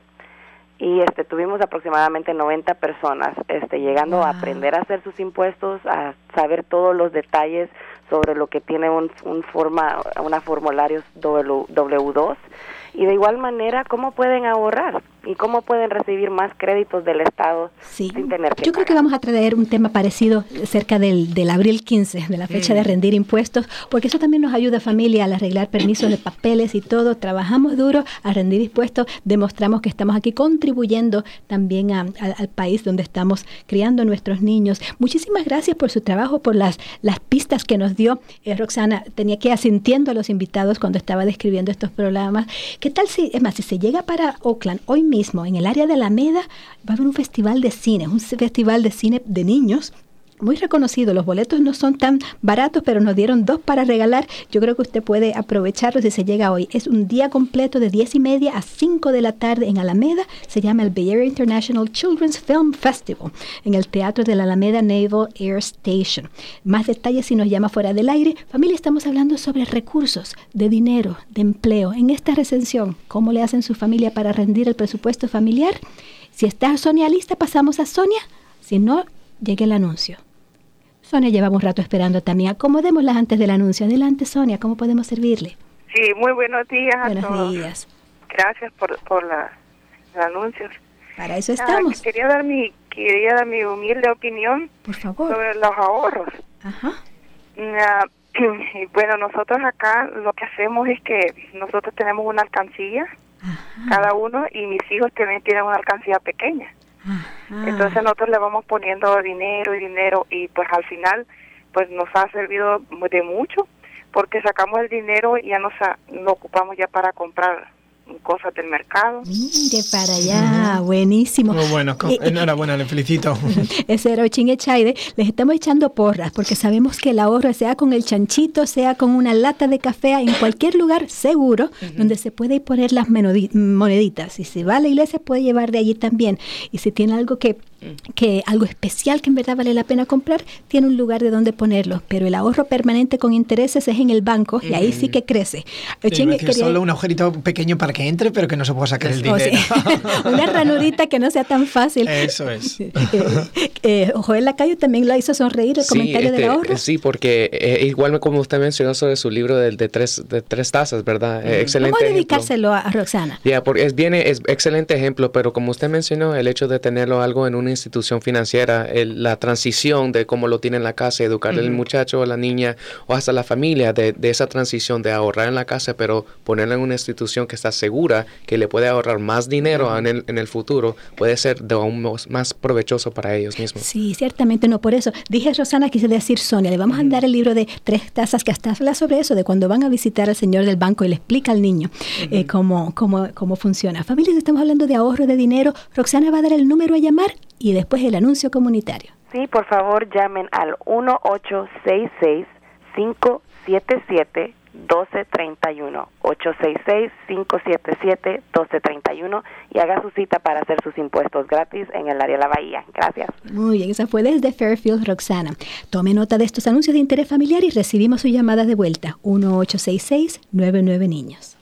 [SPEAKER 14] Y este tuvimos aproximadamente noventa personas este llegando wow. a aprender a hacer sus impuestos, a saber todos los detalles sobre lo que tiene un, un forma una formulario doble u dos y de igual manera cómo pueden ahorrar y cómo pueden recibir más créditos del Estado
[SPEAKER 2] sí.
[SPEAKER 14] sin tener que
[SPEAKER 2] Yo creo
[SPEAKER 14] pagar.
[SPEAKER 2] que vamos a traer un tema parecido cerca del, del abril quince, de la fecha mm. de rendir impuestos, porque eso también nos ayuda, familia, al arreglar permisos de papeles y todo. Trabajamos duro a rendir impuestos, demostramos que estamos aquí contribuyendo también a, a, al país donde estamos criando a nuestros niños. Muchísimas gracias por su trabajo, por las, las pistas que nos dio eh, Roxana. Tenía que ir asintiendo a los invitados cuando estaba describiendo estos programas. ¿Qué tal si, es más, si se llega para Oakland hoy mismo, en el área de Alameda, va a haber un festival de cine, un festival de cine de niños muy reconocido. Los boletos no son tan baratos, pero nos dieron dos para regalar. Yo creo que usted puede aprovecharlo si se llega hoy. Es un día completo de diez y media a cinco de la tarde en Alameda. Se llama el Bay Area International Children's Film Festival en el Teatro de la Alameda Naval Air Station. Más detalles si nos llama fuera del aire. Familia, estamos hablando sobre recursos, de dinero, de empleo. En esta recensión, ¿cómo le hacen su familia para rendir el presupuesto familiar? Si está Sonia lista, pasamos a Sonia. Si no, llegue el anuncio. Sonia llevamos un rato esperando también. Acomodémoslas antes del anuncio. Adelante, Sonia, ¿cómo podemos servirle?
[SPEAKER 15] Sí, muy buenos días a
[SPEAKER 2] buenos
[SPEAKER 15] todos.
[SPEAKER 2] días.
[SPEAKER 15] Gracias por, por la, los anuncios.
[SPEAKER 2] Para eso estamos.
[SPEAKER 15] Ah, quería dar mi quería dar mi humilde opinión
[SPEAKER 2] por favor.
[SPEAKER 15] sobre los ahorros.
[SPEAKER 2] Ajá.
[SPEAKER 15] Uh, y bueno, nosotros acá lo que hacemos es que nosotros tenemos una alcancía, Ajá. cada uno, y mis hijos también tienen una alcancía pequeña. Ajá. Entonces nosotros le vamos poniendo dinero y dinero y pues al final pues nos ha servido de mucho porque sacamos el dinero y ya nos ha, lo ocupamos ya para comprar cosas del mercado.
[SPEAKER 2] Mire para allá, uh-huh. buenísimo.
[SPEAKER 3] Muy bueno,
[SPEAKER 2] eh,
[SPEAKER 3] enhorabuena, le felicito.
[SPEAKER 2] Ese era Ochin Echaide. Les estamos echando porras porque sabemos que el ahorro, sea con el chanchito, sea con una lata de café, en cualquier lugar seguro uh-huh. donde se puede poner las moneditas. Si se va a la iglesia puede llevar de allí también. Y si tiene algo que que algo especial que en verdad vale la pena comprar, tiene un lugar de donde ponerlo, pero el ahorro permanente con intereses es en el banco y ahí sí que crece.
[SPEAKER 3] Sí, quería... Solo un agujerito pequeño para que entre, pero que no se pueda sacar el
[SPEAKER 2] oh,
[SPEAKER 3] dinero.
[SPEAKER 2] Sí. Una ranurita que no sea tan fácil.
[SPEAKER 3] Eso es.
[SPEAKER 2] eh, eh, Joel Lacayo también lo hizo sonreír el
[SPEAKER 4] sí,
[SPEAKER 2] comentario
[SPEAKER 4] este,
[SPEAKER 2] del ahorro.
[SPEAKER 4] Sí, porque eh, igual como usted mencionó sobre su libro de, de, tres, de tres tazas, ¿verdad? Eh, excelente
[SPEAKER 2] Vamos a dedicárselo a, a Roxana.
[SPEAKER 4] Ya, yeah, porque es bien, es excelente ejemplo, pero como usted mencionó, el hecho de tenerlo algo en una institución financiera, el, la transición de cómo lo tiene en la casa, educarle uh-huh. al muchacho o la niña o hasta la familia de, de esa transición de ahorrar en la casa, pero ponerlo en una institución que está segura, que le puede ahorrar más dinero en el, en el futuro, puede ser de aún más, más provechoso para ellos mismos.
[SPEAKER 2] Sí, ciertamente no, por eso. Dije Rosana, quise decir Sonia, le vamos a dar el libro de Tres Tazas, que hasta habla sobre eso, de cuando van a visitar al señor del banco y le explica al niño uh-huh. eh, cómo, cómo, cómo funciona. Familias, estamos hablando de ahorro de dinero. Roxana va a dar el número a llamar y después el anuncio comunitario.
[SPEAKER 14] Sí, por favor, llamen al uno ocho seis seis, cinco siete siete, uno dos tres uno, ocho seis seis, cinco siete siete, uno dos tres uno y haga su cita para hacer sus impuestos gratis en el área de la Bahía. Gracias.
[SPEAKER 2] Muy bien, esa fue desde Fairfield, Roxana. Tome nota de estos anuncios de interés familiar y recibimos sus llamadas de vuelta. uno ocho seis seis, nueve nueve niños.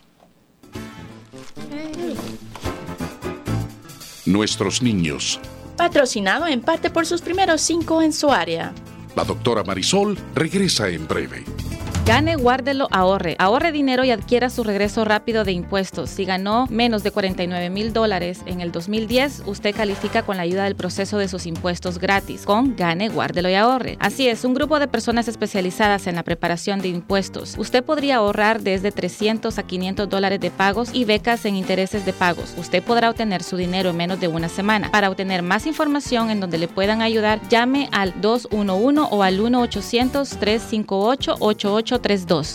[SPEAKER 1] Nuestros niños.
[SPEAKER 8] Patrocinado en parte por sus primeros cinco en su área.
[SPEAKER 1] La doctora Marisol regresa en breve.
[SPEAKER 16] Gane, guárdelo, ahorre. Ahorre dinero y adquiera su regreso rápido de impuestos. Si ganó menos de cuarenta y nueve mil dólares en el dos mil diez, usted califica con la ayuda del proceso de sus impuestos gratis con Gane, guárdelo y ahorre. Así es, un grupo de personas especializadas en la preparación de impuestos. Usted podría ahorrar desde trescientos a quinientos dólares de pagos y becas en intereses de pagos. Usted podrá obtener su dinero en menos de una semana. Para obtener más información en donde le puedan ayudar, llame al dos uno uno o al uno ochocientos, tres cinco ocho, ocho ocho tres dos.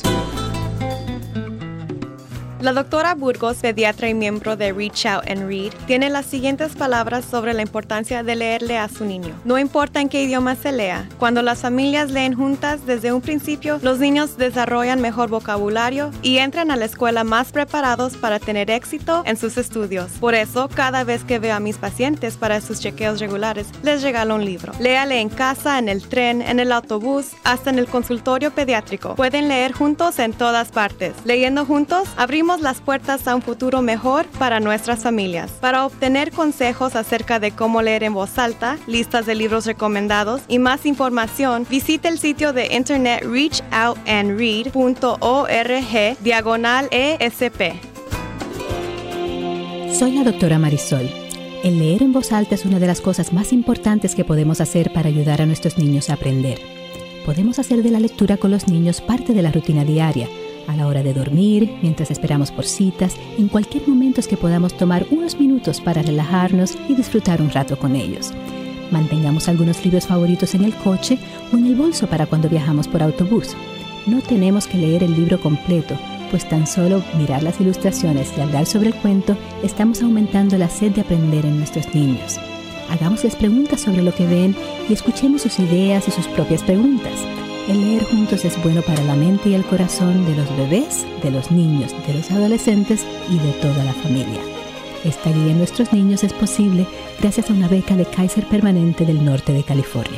[SPEAKER 17] La doctora Burgos, pediatra y miembro de Reach Out and Read, tiene las siguientes palabras sobre la importancia de leerle a su niño. No importa en qué idioma se lea, cuando las familias leen juntas desde un principio, los niños desarrollan mejor vocabulario y entran a la escuela más preparados para tener éxito en sus estudios. Por eso, cada vez que veo a mis pacientes para sus chequeos regulares, les regalo un libro. Léale en casa, en el tren, en el autobús, hasta en el consultorio pediátrico. Pueden leer juntos en todas partes. Leyendo juntos, abrimos las puertas a un futuro mejor para nuestras familias. Para obtener consejos acerca de cómo leer en voz alta, listas de libros recomendados y más información, visite el sitio de internet reach out and read punto org diagonal E S P.
[SPEAKER 2] Soy la doctora Marisol. El leer en voz alta es una de las cosas más importantes que podemos hacer para ayudar a nuestros niños a aprender. Podemos hacer de la lectura con los niños parte de la rutina diaria, a la hora de dormir, mientras esperamos por citas, en cualquier momento que podamos tomar unos minutos para relajarnos y disfrutar un rato con ellos. Mantengamos algunos libros favoritos en el coche o en el bolso para cuando viajamos por autobús. No tenemos que leer el libro completo, pues tan solo mirar las ilustraciones y hablar sobre el cuento estamos aumentando la sed de aprender en nuestros niños. Hagámosles preguntas sobre lo que ven y escuchemos sus ideas y sus propias preguntas. El leer juntos es bueno para la mente y el corazón de los bebés, de los niños, de los adolescentes y de toda la familia. Esta guía en nuestros niños es posible gracias a una beca de Kaiser Permanente del norte de California.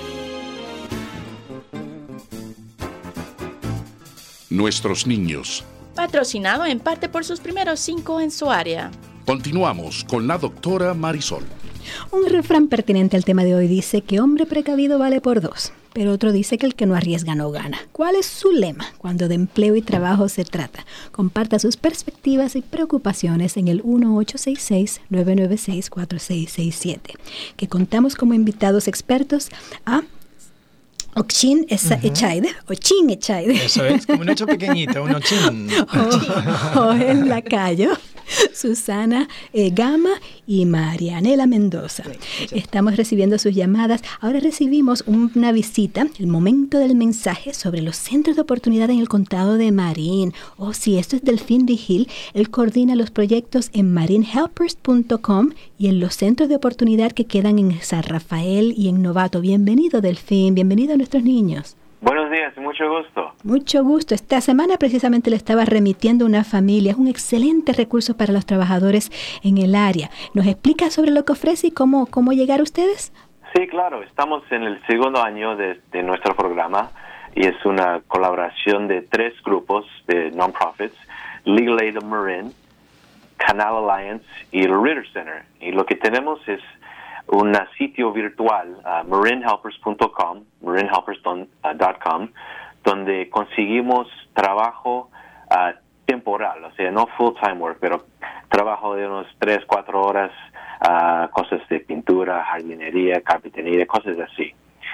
[SPEAKER 1] Nuestros niños.
[SPEAKER 8] Patrocinado en parte por sus primeros cinco en su área.
[SPEAKER 1] Continuamos con la doctora Marisol.
[SPEAKER 2] Un refrán pertinente al tema de hoy dice que hombre precavido vale por dos, pero otro dice que el que no arriesga no gana. ¿Cuál es su lema cuando de empleo y trabajo se trata? Comparta sus perspectivas y preocupaciones en el uno ocho seis seis, nueve nueve seis, cuatro seis seis siete, que contamos como invitados expertos a Ochin Echaide, uh-huh. Ochin Echaide.
[SPEAKER 3] Eso es, como un hecho pequeñito, un Ochin.
[SPEAKER 2] Joel Lacayo, Susana eh, Gama y Marianela Mendoza. Estamos recibiendo sus llamadas. Ahora recibimos un, una visita, el momento del mensaje sobre los centros de oportunidad en el condado de Marin. Oh, sí, esto es Delfín Vigil. Él coordina los proyectos en marin helpers punto com y en los centros de oportunidad que quedan en San Rafael y en Novato. Bienvenido, Delfín. Bienvenido a nuestros niños.
[SPEAKER 18] Buenos días, mucho gusto.
[SPEAKER 2] Mucho gusto. Esta semana precisamente le estaba remitiendo una familia. Es un excelente recurso para los trabajadores en el área. ¿Nos explica sobre lo que ofrece y cómo, cómo llegar a ustedes?
[SPEAKER 18] Sí, claro. Estamos en el segundo año de, de nuestro programa y es una colaboración de tres grupos de non-profits, Legal Aid of Marin, Canal Alliance y el Ritter Center. Y lo que tenemos es un sitio virtual, uh, marin helpers punto com, marin helpers punto com, donde conseguimos trabajo uh, temporal, o sea, no full-time work, pero trabajo de unos tres, cuatro horas, uh, cosas de pintura, jardinería, carpintería, cosas así.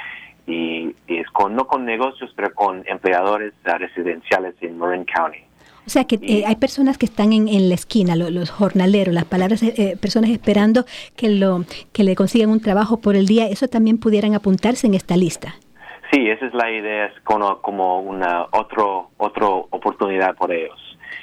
[SPEAKER 18] Y, y es con, no con negocios, pero con empleadores uh, residenciales en Marin County.
[SPEAKER 2] O sea que eh, hay personas que están en, en la esquina, lo, los jornaleros, las palabras, eh, personas esperando que, lo, que le consigan un trabajo por el día, ¿eso también pudieran apuntarse en esta lista?
[SPEAKER 18] Sí, esa es la idea, es como, como una otro, otra oportunidad por ellos.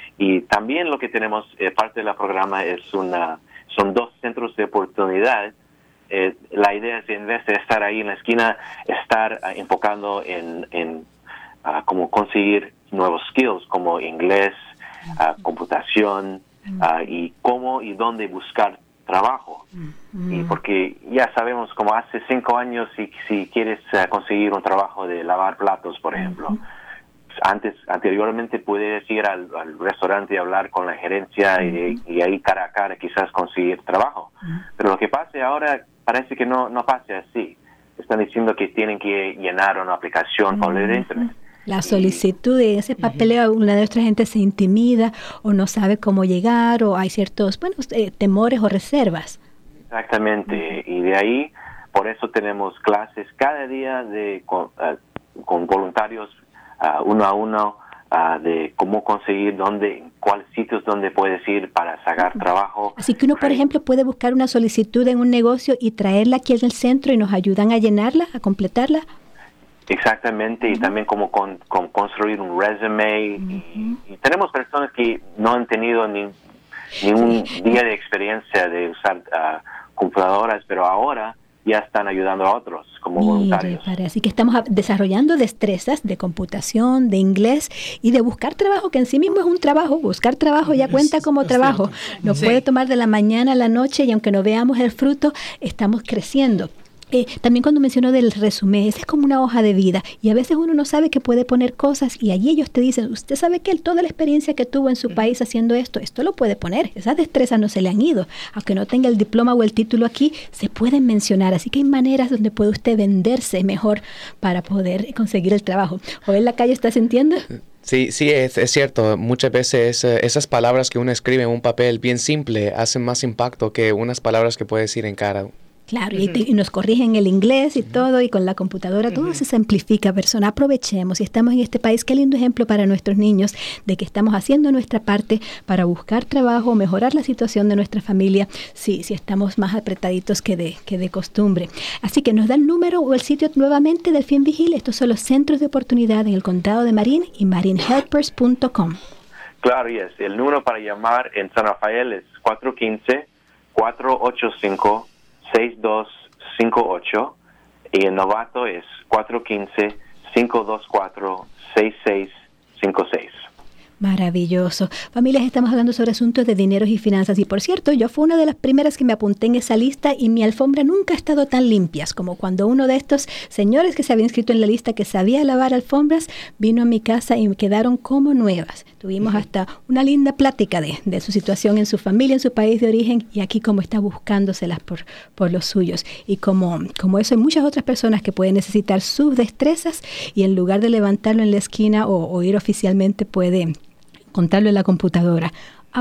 [SPEAKER 18] Y también lo que tenemos, eh, parte del programa, es una, son dos centros de oportunidad. Eh, la idea es, en vez de estar ahí en la esquina, estar uh, enfocando en, en uh, cómo conseguir nuevos skills, como inglés, uh, computación, uh, y cómo y dónde buscar trabajo. Mm. Y porque ya sabemos, como hace cinco años, si, si quieres uh, conseguir un trabajo de lavar platos, por ejemplo, mm. antes anteriormente puedes ir al, al restaurante y hablar con la gerencia, mm. y, y ahí cara a cara quizás conseguir trabajo. Mm. Pero lo que pasa ahora parece que no, no pasa así. Están diciendo que tienen que llenar una aplicación mm. por el internet.
[SPEAKER 2] La solicitud de ese papeleo, una de nuestra gente se intimida o no sabe cómo llegar, o hay ciertos, bueno, eh, temores o reservas.
[SPEAKER 18] Exactamente, y de ahí, por eso tenemos clases cada día de con, uh, con voluntarios uh, uno a uno, uh, de cómo conseguir, dónde, cuáles sitios donde puedes ir para sacar uh-huh. trabajo.
[SPEAKER 2] Así que uno, por ejemplo, puede buscar una solicitud en un negocio y traerla aquí en el centro y nos ayudan a llenarla, a completarla.
[SPEAKER 18] Exactamente, y también como con, con construir un resume. Uh-huh. y, y tenemos personas que no han tenido ni, ni un sí. día de experiencia de usar uh, computadoras, pero ahora ya están ayudando a otros como
[SPEAKER 2] Mire,
[SPEAKER 18] voluntarios.
[SPEAKER 2] Padre, así que estamos desarrollando destrezas de computación, de inglés y de buscar trabajo, que en sí mismo es un trabajo. Buscar trabajo ya cuenta como es trabajo. Cierto. Nos sí. puede tomar de la mañana a la noche, y aunque no veamos el fruto, estamos creciendo. Eh, también cuando menciono del resumen, esa es como una hoja de vida, y a veces uno no sabe que puede poner cosas, y allí ellos te dicen, usted sabe que toda la experiencia que tuvo en su país haciendo esto, esto lo puede poner. Esas destrezas no se le han ido, aunque no tenga el diploma o el título aquí, se pueden mencionar. Así que hay maneras donde puede usted venderse mejor para poder conseguir el trabajo. ¿Joven Lacayo, estás sintiendo?
[SPEAKER 4] Sí, sí, es, es cierto. Muchas veces eh, esas palabras que uno escribe en un papel bien simple hacen más impacto que unas palabras que puede decir en cara.
[SPEAKER 2] Claro, uh-huh. y, te, y nos corrigen el inglés y uh-huh. todo, y con la computadora todo uh-huh. se simplifica, persona. Aprovechemos, y estamos en este país, qué lindo ejemplo para nuestros niños de que estamos haciendo nuestra parte para buscar trabajo, mejorar la situación de nuestra familia, si, si estamos más apretaditos que de, que de costumbre. Así que nos da el número o el sitio nuevamente del Fin Vigil. Estos son los centros de oportunidad en el condado de Marin y marin helpers punto com.
[SPEAKER 18] Claro, yes. El número para llamar en San Rafael es cuatro uno cinco, cuatro ocho cinco, seis dos cinco ocho, y en Novato es cuatro uno cinco, cinco dos cuatro, seis seis cinco seis.
[SPEAKER 2] Maravilloso. Familias, estamos hablando sobre asuntos de dineros y finanzas. Y por cierto, yo fui una de las primeras que me apunté en esa lista, y mi alfombra nunca ha estado tan limpias como cuando uno de estos señores que se había inscrito en la lista, que sabía lavar alfombras, vino a mi casa y me quedaron como nuevas. Tuvimos uh-huh. hasta una linda plática de, de su situación en su familia, en su país de origen, y aquí como está buscándoselas por, por los suyos. Y como, como eso, hay muchas otras personas que pueden necesitar sus destrezas, y en lugar de levantarlo en la esquina o, o ir oficialmente, puede contarlo en la computadora.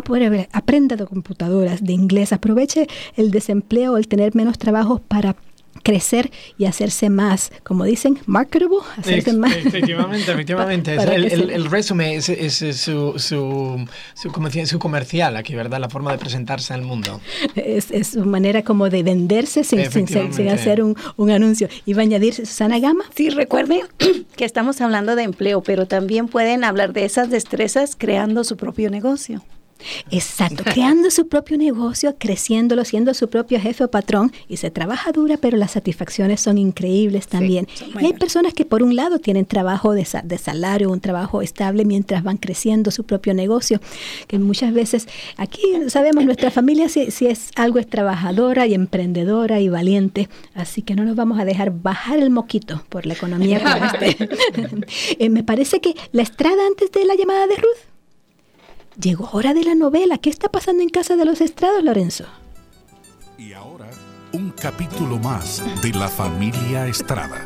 [SPEAKER 2] Aprenda de computadoras, de inglés, aproveche el desempleo, el tener menos trabajo para crecer y hacerse más, como dicen, marketable, hacerse
[SPEAKER 3] Ex-
[SPEAKER 2] más.
[SPEAKER 3] Efectivamente, efectivamente. Pa, el, el, el resumen es, es, es su, su, su, como decía, su comercial aquí, ¿verdad? La forma de presentarse al mundo.
[SPEAKER 2] Es, es su manera como de venderse sin, sin, sin hacer un, un anuncio. ¿Iba a añadir Susana Gama?
[SPEAKER 5] Sí, recuerden que estamos hablando de empleo, pero también pueden hablar de esas destrezas creando su propio negocio.
[SPEAKER 2] Exacto, creando su propio negocio, creciéndolo, siendo su propio jefe o patrón, y se trabaja dura, pero las satisfacciones son increíbles también. Sí, y hay personas que por un lado tienen trabajo de, de salario, un trabajo estable mientras van creciendo su propio negocio, que muchas veces aquí sabemos nuestra familia si, si es algo es trabajadora y emprendedora y valiente, así que no nos vamos a dejar bajar el moquito por la economía como este. eh, me parece que la Estrada, antes de la llamada de Ruth, llegó hora de la novela. ¿Qué está pasando en casa de los Estrados, Lorenzo?
[SPEAKER 1] Y ahora, un capítulo más de la familia Estrada.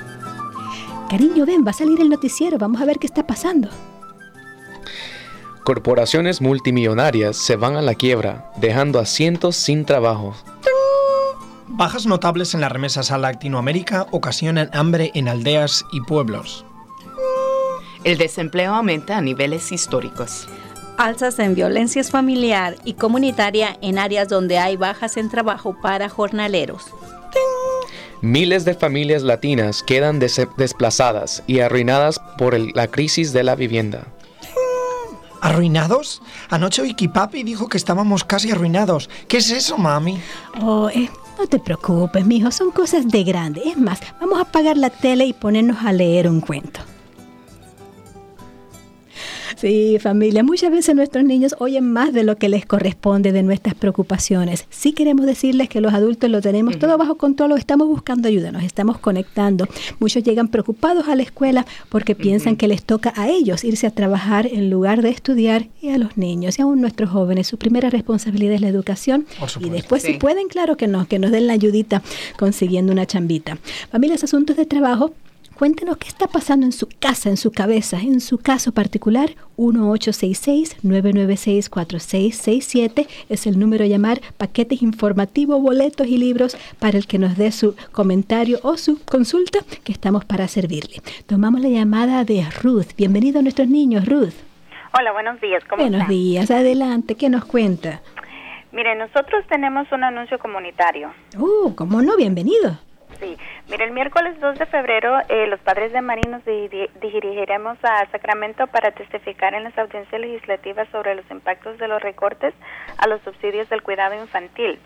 [SPEAKER 2] Cariño, ven, va a salir el noticiero. Vamos a ver qué está pasando.
[SPEAKER 4] Corporaciones multimillonarias se van a la quiebra, dejando a cientos sin trabajo.
[SPEAKER 3] Bajas notables en las remesas a Latinoamérica ocasionan hambre en aldeas y pueblos.
[SPEAKER 6] El desempleo aumenta a niveles históricos.
[SPEAKER 5] Alzas en violencia familiar y comunitaria en áreas donde hay bajas en trabajo para jornaleros.
[SPEAKER 4] Miles de familias latinas quedan des- desplazadas y arruinadas por el- la crisis de la vivienda.
[SPEAKER 3] ¿Arruinados? Anoche Vicky Papi dijo que estábamos casi arruinados. ¿Qué es eso, mami?
[SPEAKER 2] Oh, eh, no te preocupes, mijo, son cosas de grande. Es más, vamos a apagar la tele y ponernos a leer un cuento. Sí, familia, muchas veces nuestros niños oyen más de lo que les corresponde de nuestras preocupaciones. Sí queremos decirles que los adultos lo tenemos uh-huh. todo bajo control, o estamos buscando ayuda, nos estamos conectando. Muchos llegan preocupados a la escuela porque uh-huh. piensan que les toca a ellos irse a trabajar en lugar de estudiar, y a los niños y aún nuestros jóvenes, su primera responsabilidad es la educación. Y después sí. si pueden, claro que no, que nos den la ayudita consiguiendo una chambita. Familias, asuntos de trabajo. Cuéntenos qué está pasando en su casa, en su cabeza, en su caso particular. uno ocho seis seis, nueve nueve seis, cuatro seis seis siete es el número a llamar. Paquetes informativos, boletos y libros para el que nos dé su comentario o su consulta, que estamos para servirle. Tomamos la llamada de Ruth. Bienvenido a nuestros niños, Ruth.
[SPEAKER 19] Hola, buenos días. ¿Cómo
[SPEAKER 2] Buenos
[SPEAKER 19] están?
[SPEAKER 2] días. Adelante, ¿qué nos cuenta?
[SPEAKER 19] Mire, nosotros tenemos un anuncio comunitario.
[SPEAKER 2] Uh, ¿cómo no? Bienvenido.
[SPEAKER 19] Sí, mire, el miércoles dos de febrero eh, los padres de Marín nos di- dirigiremos a Sacramento para testificar en las audiencias legislativas sobre los impactos de los recortes a los subsidios del cuidado infantil.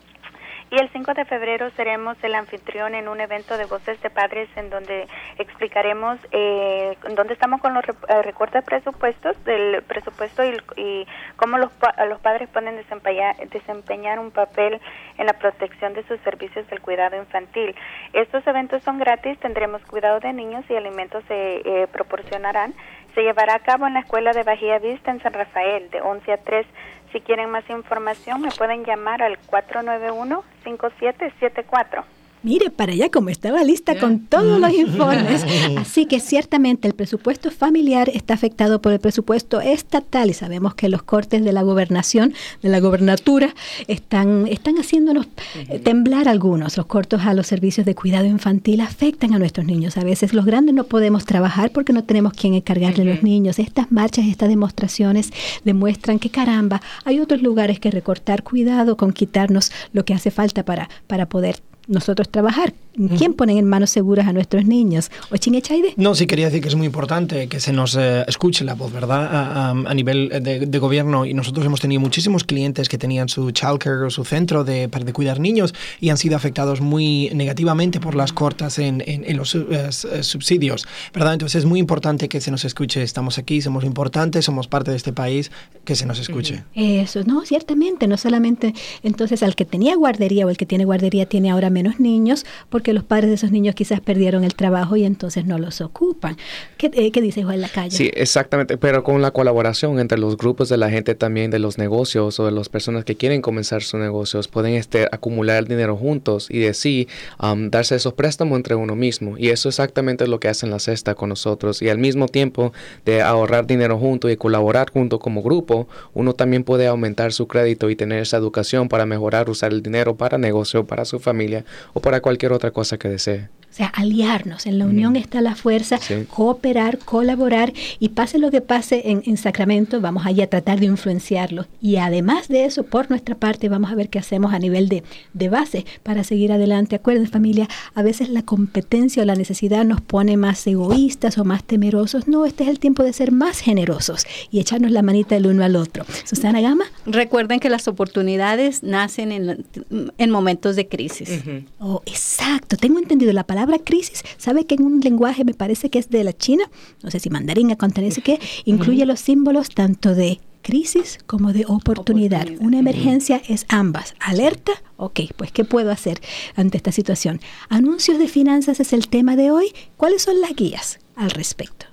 [SPEAKER 19] Y el cinco de febrero seremos el anfitrión en un evento de voces de padres en donde explicaremos eh, dónde estamos con los re- eh, recortes de presupuestos, del presupuesto y, y cómo los, pa- los padres pueden desempeñar, desempeñar un papel en la protección de sus servicios del cuidado infantil. Estos eventos son gratis, tendremos cuidado de niños y alimentos se eh, proporcionarán. Se llevará a cabo en la Escuela de Bahía Vista en San Rafael, de once a tres. Si quieren más información, me pueden llamar al cuatro nueve uno, cinco siete siete cuatro.
[SPEAKER 2] Mire para allá como estaba lista yeah. con todos los informes. Así que ciertamente el presupuesto familiar está afectado por el presupuesto estatal y sabemos que los cortes de la gobernación, de la gobernatura, están, están haciéndonos uh-huh. temblar algunos. Los cortes a los servicios de cuidado infantil afectan a nuestros niños. A veces los grandes no podemos trabajar porque no tenemos quien encargarle uh-huh. a los niños. Estas marchas, estas demostraciones demuestran que caramba, hay otros lugares que recortar. Cuidado con quitarnos lo que hace falta para, para poder nosotros trabajar. ¿Quién uh-huh. pone en manos seguras a nuestros niños? ¿Ochin Echaide?
[SPEAKER 3] No, sí quería decir que es muy importante que se nos eh, escuche la voz, ¿verdad? A, a, a nivel de, de gobierno, y nosotros hemos tenido muchísimos clientes que tenían su childcare o su centro de, para de cuidar niños y han sido afectados muy negativamente por las cortas en, en, en los uh, subsidios, ¿verdad? Entonces es muy importante que se nos escuche. Estamos aquí, somos importantes, somos parte de este país, que se nos escuche.
[SPEAKER 2] Eso, no, ciertamente, no solamente entonces al que tenía guardería o el que tiene guardería tiene ahora menos niños, porque que los padres de esos niños quizás perdieron el trabajo y entonces no los ocupan. ¿Qué, eh, qué dice Juan Lacalle?
[SPEAKER 4] Sí, exactamente, pero con la colaboración entre los grupos de la gente también de los negocios o de las personas que quieren comenzar sus negocios, pueden este, acumular dinero juntos y de sí um, darse esos préstamos entre uno mismo. Y eso es exactamente lo que hacen la cesta con nosotros. Y al mismo tiempo de ahorrar dinero juntos y colaborar juntos como grupo, uno también puede aumentar su crédito y tener esa educación para mejorar, usar el dinero para negocio, para su familia o para cualquier otra cosa que desee.
[SPEAKER 2] O sea, aliarnos. En la unión mm. está la fuerza, sí. cooperar, colaborar, y pase lo que pase en, en Sacramento, vamos allá a tratar de influenciarlo. Y además de eso, por nuestra parte, vamos a ver qué hacemos a nivel de, de base para seguir adelante. Acuérdense, familia, a veces la competencia o la necesidad nos pone más egoístas o más temerosos. No, este es el tiempo de ser más generosos y echarnos la manita el uno al otro. Susana Gama.
[SPEAKER 5] Recuerden que las oportunidades nacen en, en momentos de crisis.
[SPEAKER 2] Uh-huh. Oh, exacto. Tengo entendido la palabra crisis. ¿Sabe que en un lenguaje me parece que es de la China? No sé si mandarín, cantonés, que incluye uh-huh. los símbolos tanto de crisis como de oportunidad. oportunidad. Una emergencia uh-huh. es ambas. Alerta, ok, pues ¿qué puedo hacer ante esta situación? Anuncios de finanzas es el tema de hoy. ¿Cuáles son las guías al respecto?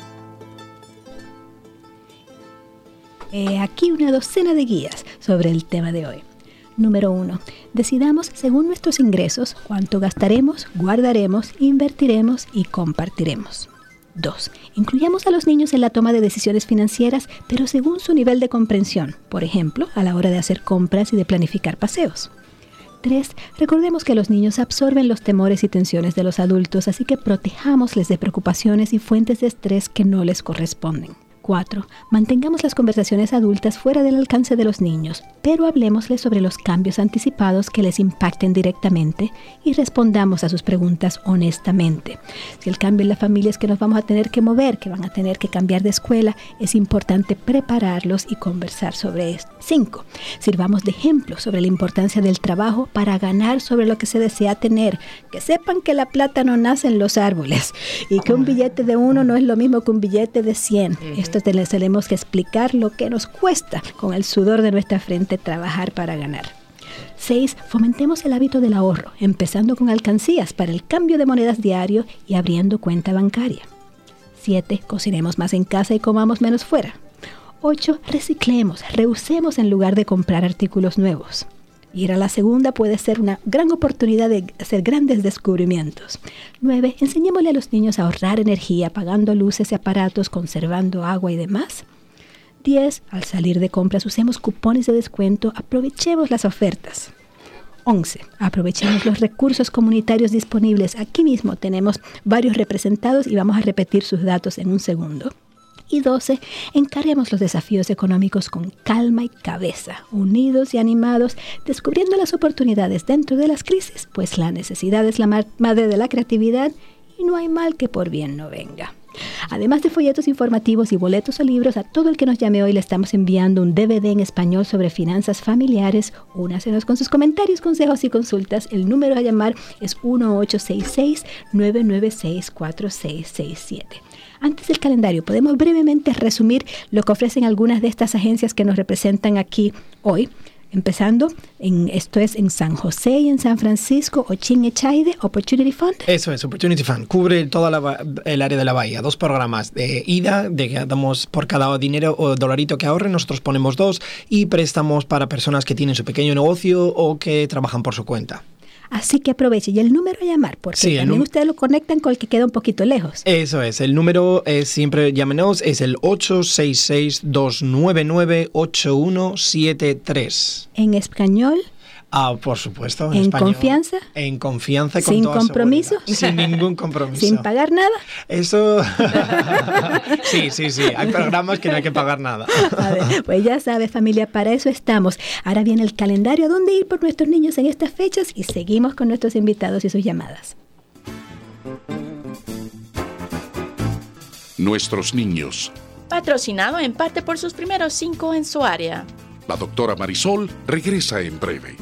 [SPEAKER 2] Eh, aquí una docena de guías sobre el tema de hoy. Número uno, decidamos según nuestros ingresos cuánto gastaremos, guardaremos, invertiremos y compartiremos. Dos, incluyamos a los niños en la toma de decisiones financieras, pero según su nivel de comprensión, por ejemplo, a la hora de hacer compras y de planificar paseos. Tres, recordemos que los niños absorben los temores y tensiones de los adultos, así que protejámosles de preocupaciones y fuentes de estrés que no les corresponden. Cuatro, mantengamos las conversaciones adultas fuera del alcance de los niños, pero hablemosles sobre los cambios anticipados que les impacten directamente y respondamos a sus preguntas honestamente. Si el cambio en la familia es que nos vamos a tener que mover, que van a tener que cambiar de escuela, es importante prepararlos y conversar sobre esto. Cinco, sirvamos de ejemplo sobre la importancia del trabajo para ganar sobre lo que se desea tener. Que sepan que la plata no nace en los árboles y que un billete de uno no es lo mismo que un billete de cien. Esto les tenemos que explicar lo que nos cuesta con el sudor de nuestra frente trabajar para ganar. Seis, fomentemos el hábito del ahorro, empezando con alcancías para el cambio de monedas diario y abriendo cuenta bancaria. Siete, cocinemos más en casa y comamos menos fuera. Ocho, reciclemos, reusemos en lugar de comprar artículos nuevos. Ir a la segunda puede ser una gran oportunidad de hacer grandes descubrimientos. Nueve, enseñémosle a los niños a ahorrar energía, apagando luces y aparatos, conservando agua y demás. Diez, al salir de compras usemos cupones de descuento, aprovechemos las ofertas. Once, aprovechemos los recursos comunitarios disponibles. Aquí mismo tenemos varios representados y vamos a repetir sus datos en un segundo. Y doce, encaremos los desafíos económicos con calma y cabeza, unidos y animados, descubriendo las oportunidades dentro de las crisis, pues la necesidad es la madre de la creatividad y no hay mal que por bien no venga. Además de folletos informativos y boletos o libros, a todo el que nos llame hoy le estamos enviando un D V D en español sobre finanzas familiares. Únasenos con sus comentarios, consejos y consultas. El número a llamar es uno ocho seis seis, nueve nueve seis, cuatro seis seis siete. Antes del calendario, podemos brevemente resumir lo que ofrecen algunas de estas agencias que nos representan aquí hoy. Empezando, en, esto es en San José y en San Francisco, Ochin Echaide, Opportunity Fund.
[SPEAKER 3] Eso es, Opportunity Fund. Cubre toda la, el área de la bahía. Dos programas de ida, de que damos por cada dinero o dolarito que ahorren, nosotros ponemos dos, y préstamos para personas que tienen su pequeño negocio o que trabajan por su cuenta.
[SPEAKER 2] Así que aproveche. Y el número a llamar, porque sí, también num- ustedes lo conectan con el que queda un poquito lejos.
[SPEAKER 3] Eso es. El número es, siempre llámenos, es el ocho seis seis, dos nueve nueve, ocho uno siete tres.
[SPEAKER 2] En español.
[SPEAKER 3] Ah, por supuesto. En,
[SPEAKER 2] ¿En
[SPEAKER 3] español.
[SPEAKER 2] confianza?
[SPEAKER 3] En confianza y con
[SPEAKER 2] ¿Sin
[SPEAKER 3] toda
[SPEAKER 2] compromiso?
[SPEAKER 3] seguridad. Sin ningún compromiso.
[SPEAKER 2] ¿Sin pagar nada?
[SPEAKER 3] Eso... sí, sí, sí. Hay programas que no hay que pagar nada.
[SPEAKER 2] A ver, pues ya sabes, familia, para eso estamos. Ahora viene el calendario a dónde ir por nuestros niños en estas fechas y seguimos con nuestros invitados y sus llamadas.
[SPEAKER 1] Nuestros niños.
[SPEAKER 8] Patrocinado en parte por sus primeros cinco en su área.
[SPEAKER 1] La doctora Marisol regresa en breve.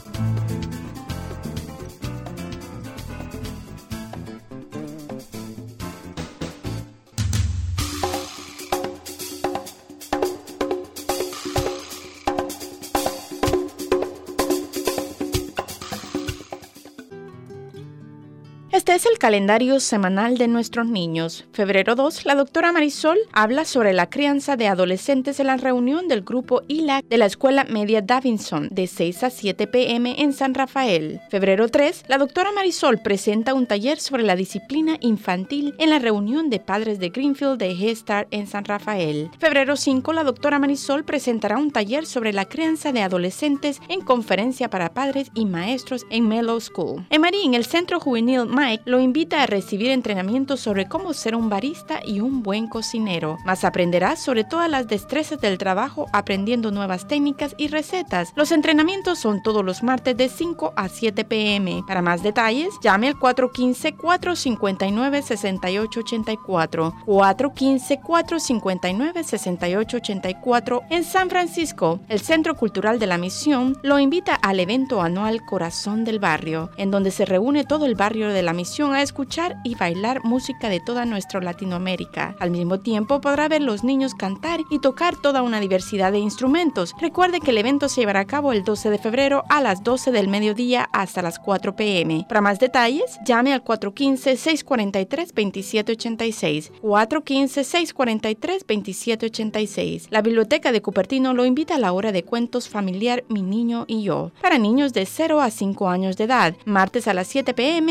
[SPEAKER 8] Este es el calendario semanal de nuestros niños. Febrero dos, la doctora Marisol habla sobre la crianza de adolescentes en la reunión del grupo I L A C de la Escuela Media Davidson de seis a siete pe eme en San Rafael. Febrero tres, la doctora Marisol presenta un taller sobre la disciplina infantil en la reunión de padres de Greenfield de Head Start en San Rafael. Febrero cinco, la doctora Marisol presentará un taller sobre la crianza de adolescentes en conferencia para padres y maestros en Mellow School. En Marín, el Centro Juvenil Mike lo invita a recibir entrenamiento sobre cómo ser un barista y un buen cocinero. Más aprenderás sobre todas las destrezas del trabajo aprendiendo nuevas técnicas y recetas. Los entrenamientos son todos los martes de cinco a siete pe eme. Para más detalles, llame al cuatro uno cinco, cuatro cinco nueve, seis ocho ocho cuatro, cuatro uno cinco, cuatro cinco nueve, seis ocho ocho cuatro. En San Francisco, el Centro Cultural de la Misión lo invita al evento anual Corazón del Barrio, en donde se reúne todo el barrio de la Misión a escuchar y bailar música de toda nuestra Latinoamérica. Al mismo tiempo podrá ver los niños cantar y tocar toda una diversidad de instrumentos. Recuerde que el evento se llevará a cabo el doce de febrero a las doce del mediodía hasta las cuatro pe eme. Para más detalles, llame al cuatro uno cinco, seis cuatro tres, dos siete ocho seis, cuatro uno cinco, seis cuatro tres, dos siete ocho seis. La Biblioteca de Cupertino lo invita a la hora de cuentos familiar Mi Niño y Yo, para niños de cero a cinco años de edad, martes a las siete pe eme, miércoles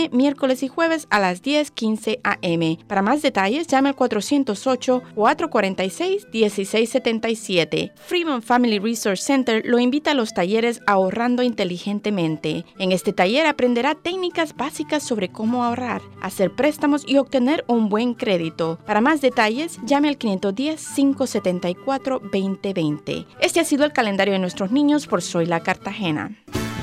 [SPEAKER 8] miércoles y jueves a las diez quince a eme. Para más detalles, llame al cuatro cero ocho, cuatro cuatro seis, uno seis siete siete. Freeman Family Resource Center lo invita a los talleres Ahorrando Inteligentemente. En este taller aprenderá técnicas básicas sobre cómo ahorrar, hacer préstamos y obtener un buen crédito. Para más detalles, llame al quinientos diez, cinco setenta y cuatro, veinte veinte. Este ha sido el calendario de nuestros niños por Zoila Cartagena.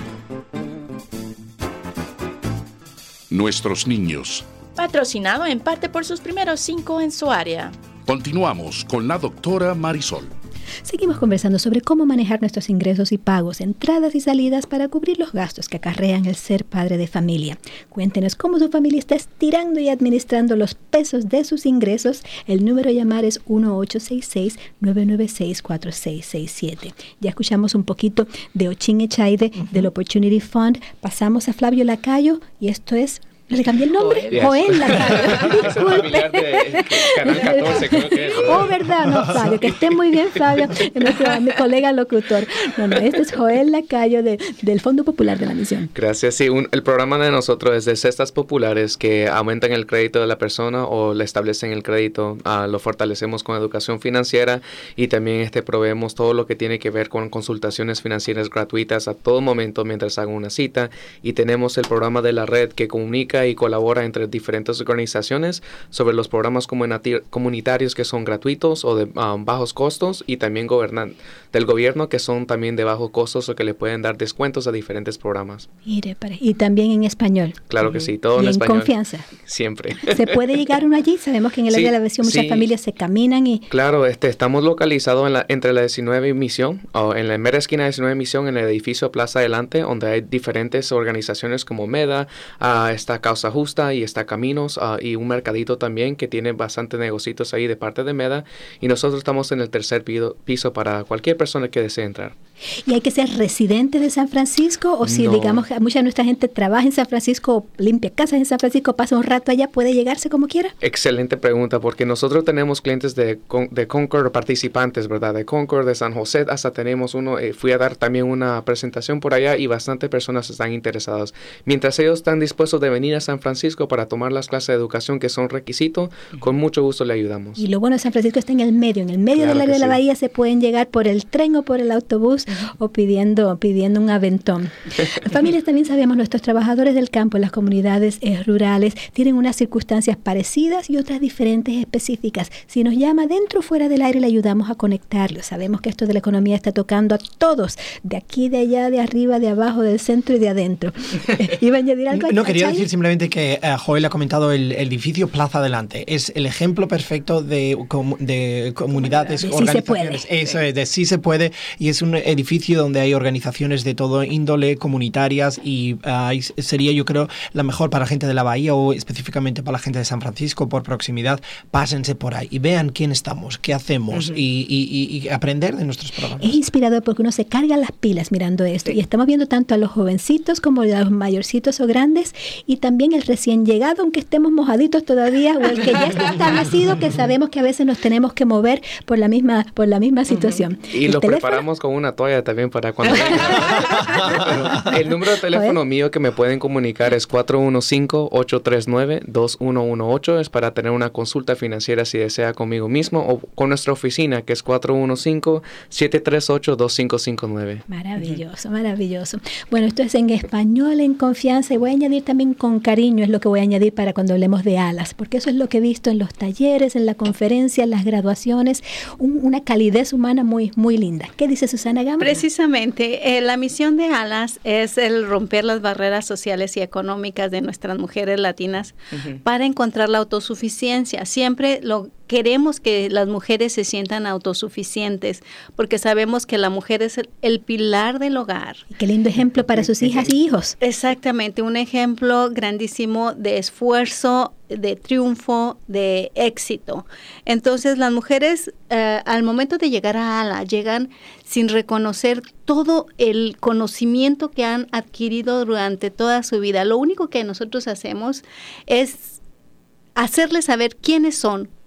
[SPEAKER 1] Nuestros niños.
[SPEAKER 8] Patrocinado en parte por sus primeros cinco en su área.
[SPEAKER 1] Continuamos con la doctora Marisol.
[SPEAKER 2] Seguimos conversando sobre cómo manejar nuestros ingresos y pagos, entradas y salidas para cubrir los gastos que acarrean el ser padre de familia. Cuéntenos cómo su familia está estirando y administrando los pesos de sus ingresos. El número a llamar es uno ocho seis seis, nueve nueve seis, cuatro seis seis siete. Ya escuchamos un poquito de Ochin Echaide, uh-huh. del Opportunity Fund. Pasamos a Flavio Lacayo y esto es... ¿Le cambié el nombre?
[SPEAKER 4] Yes.
[SPEAKER 2] Joel Lacayo.
[SPEAKER 4] Es familiar de Canal catorce, creo que es.
[SPEAKER 2] Oh, verdad, no, Fabio, que esté muy bien, Fabio, nuestro mi colega locutor. No, no, este es Joel Lacayo de, del Fondo Popular de la Misión.
[SPEAKER 4] Gracias. Sí, un, el programa de nosotros es de cestas populares que aumentan el crédito de la persona o le establecen el crédito. Uh, lo fortalecemos con educación financiera y también este proveemos todo lo que tiene que ver con consultaciones financieras gratuitas a todo momento mientras hagan una cita. Y tenemos el programa de la red que comunica y colabora entre diferentes organizaciones sobre los programas comunitarios que son gratuitos o de um, bajos costos y también gobernan del gobierno que son también de bajos costos o que le pueden dar descuentos a diferentes programas.
[SPEAKER 2] Mire, y también en español.
[SPEAKER 4] Claro que sí, todo
[SPEAKER 2] y
[SPEAKER 4] en,
[SPEAKER 2] en
[SPEAKER 4] español.
[SPEAKER 2] Siempre.
[SPEAKER 4] Siempre.
[SPEAKER 2] ¿Se puede llegar uno allí? Sabemos que en el área sí, de la versión muchas sí. familias se caminan y...
[SPEAKER 4] Claro, este, estamos localizados en la, entre la diecinueve y Misión, o en la mera esquina de diecinueve y Misión, en el edificio Plaza Adelante, donde hay diferentes organizaciones como MEDA, uh, está Causa Justa y está Caminos uh, y un mercadito también que tiene bastantes negocios ahí de parte de MEDA y nosotros estamos en el tercer piso, piso para cualquier persona que desee entrar.
[SPEAKER 2] ¿Y hay que ser residente de San Francisco o si no. digamos mucha de nuestra gente trabaja en San Francisco o limpia casas en San Francisco, pasa un rato allá, puede llegarse como quiera?
[SPEAKER 4] Excelente pregunta porque nosotros tenemos clientes de, de Concord, participantes, ¿verdad? De Concord, de San José, hasta tenemos uno, eh, fui a dar también una presentación por allá y bastantes personas están interesadas. Mientras ellos están dispuestos de venir a San Francisco para tomar las clases de educación que son requisito, con mucho gusto le ayudamos.
[SPEAKER 2] Y lo bueno de San Francisco está en el medio, en el medio claro del área de la sí. bahía se pueden llegar por el tren o por el autobús uh-huh. o pidiendo, pidiendo un aventón. Las familias también sabemos, nuestros trabajadores del campo en las comunidades eh, rurales tienen unas circunstancias parecidas y otras diferentes específicas. Si nos llama dentro o fuera del aire le ayudamos a conectarlos. Sabemos que esto de la economía está tocando a todos, de aquí, de allá, de arriba, de abajo, del centro y de adentro. ¿Iba a añadir algo?
[SPEAKER 3] No, quería decir simplemente que uh, Joel ha comentado el, el edificio Plaza Adelante. Es el ejemplo perfecto de, com, de comunidades,
[SPEAKER 2] de
[SPEAKER 3] organizaciones.
[SPEAKER 2] Sí se puede.
[SPEAKER 3] Eso es, de sí se puede. Y es un edificio donde hay organizaciones de todo índole, comunitarias, y uh, sería, yo creo, la mejor para la gente de la Bahía o específicamente para la gente de San Francisco, por proximidad. Pásense por ahí y vean quién estamos, qué hacemos uh-huh. y, y, y aprender de nuestros programas.
[SPEAKER 2] Es inspirador porque uno se carga las pilas mirando esto. Sí. Y estamos viendo tanto a los jovencitos como a los mayorcitos o grandes y también el recién llegado, aunque estemos mojaditos todavía, o el que ya está establecido, que sabemos que a veces nos tenemos que mover por la misma, por la misma situación.
[SPEAKER 4] Uh-huh. Y lo teléfono? preparamos con una toalla también para cuando el número de teléfono mío que me pueden comunicar es cuatro uno cinco, ocho tres nueve, dos uno uno ocho, es para tener una consulta financiera si desea conmigo mismo o con nuestra oficina que es cuatro uno cinco, siete tres ocho, dos cinco cinco nueve.
[SPEAKER 2] Maravilloso, maravilloso. Bueno, esto es en español, en confianza, y voy a añadir también con cariño, es lo que voy a añadir para cuando hablemos de alas, porque eso es lo que he visto en los talleres, en la conferencia, en las graduaciones, un, una calidez humana muy, muy linda. ¿Qué dice Susana Gama?
[SPEAKER 5] Precisamente, eh, la misión de ALAS es el romper las barreras sociales y económicas de nuestras mujeres latinas uh-huh. para encontrar la autosuficiencia. Siempre lo queremos que las mujeres se sientan autosuficientes, porque sabemos que la mujer es el, el pilar del hogar.
[SPEAKER 2] Qué lindo ejemplo para sus hijas y hijos.
[SPEAKER 5] Exactamente, un ejemplo grandísimo de esfuerzo, de triunfo, de éxito. Entonces, las mujeres, eh, al momento de llegar a ALA, llegan sin reconocer todo el conocimiento que han adquirido durante toda su vida. Lo único que nosotros hacemos es hacerles saber quiénes son,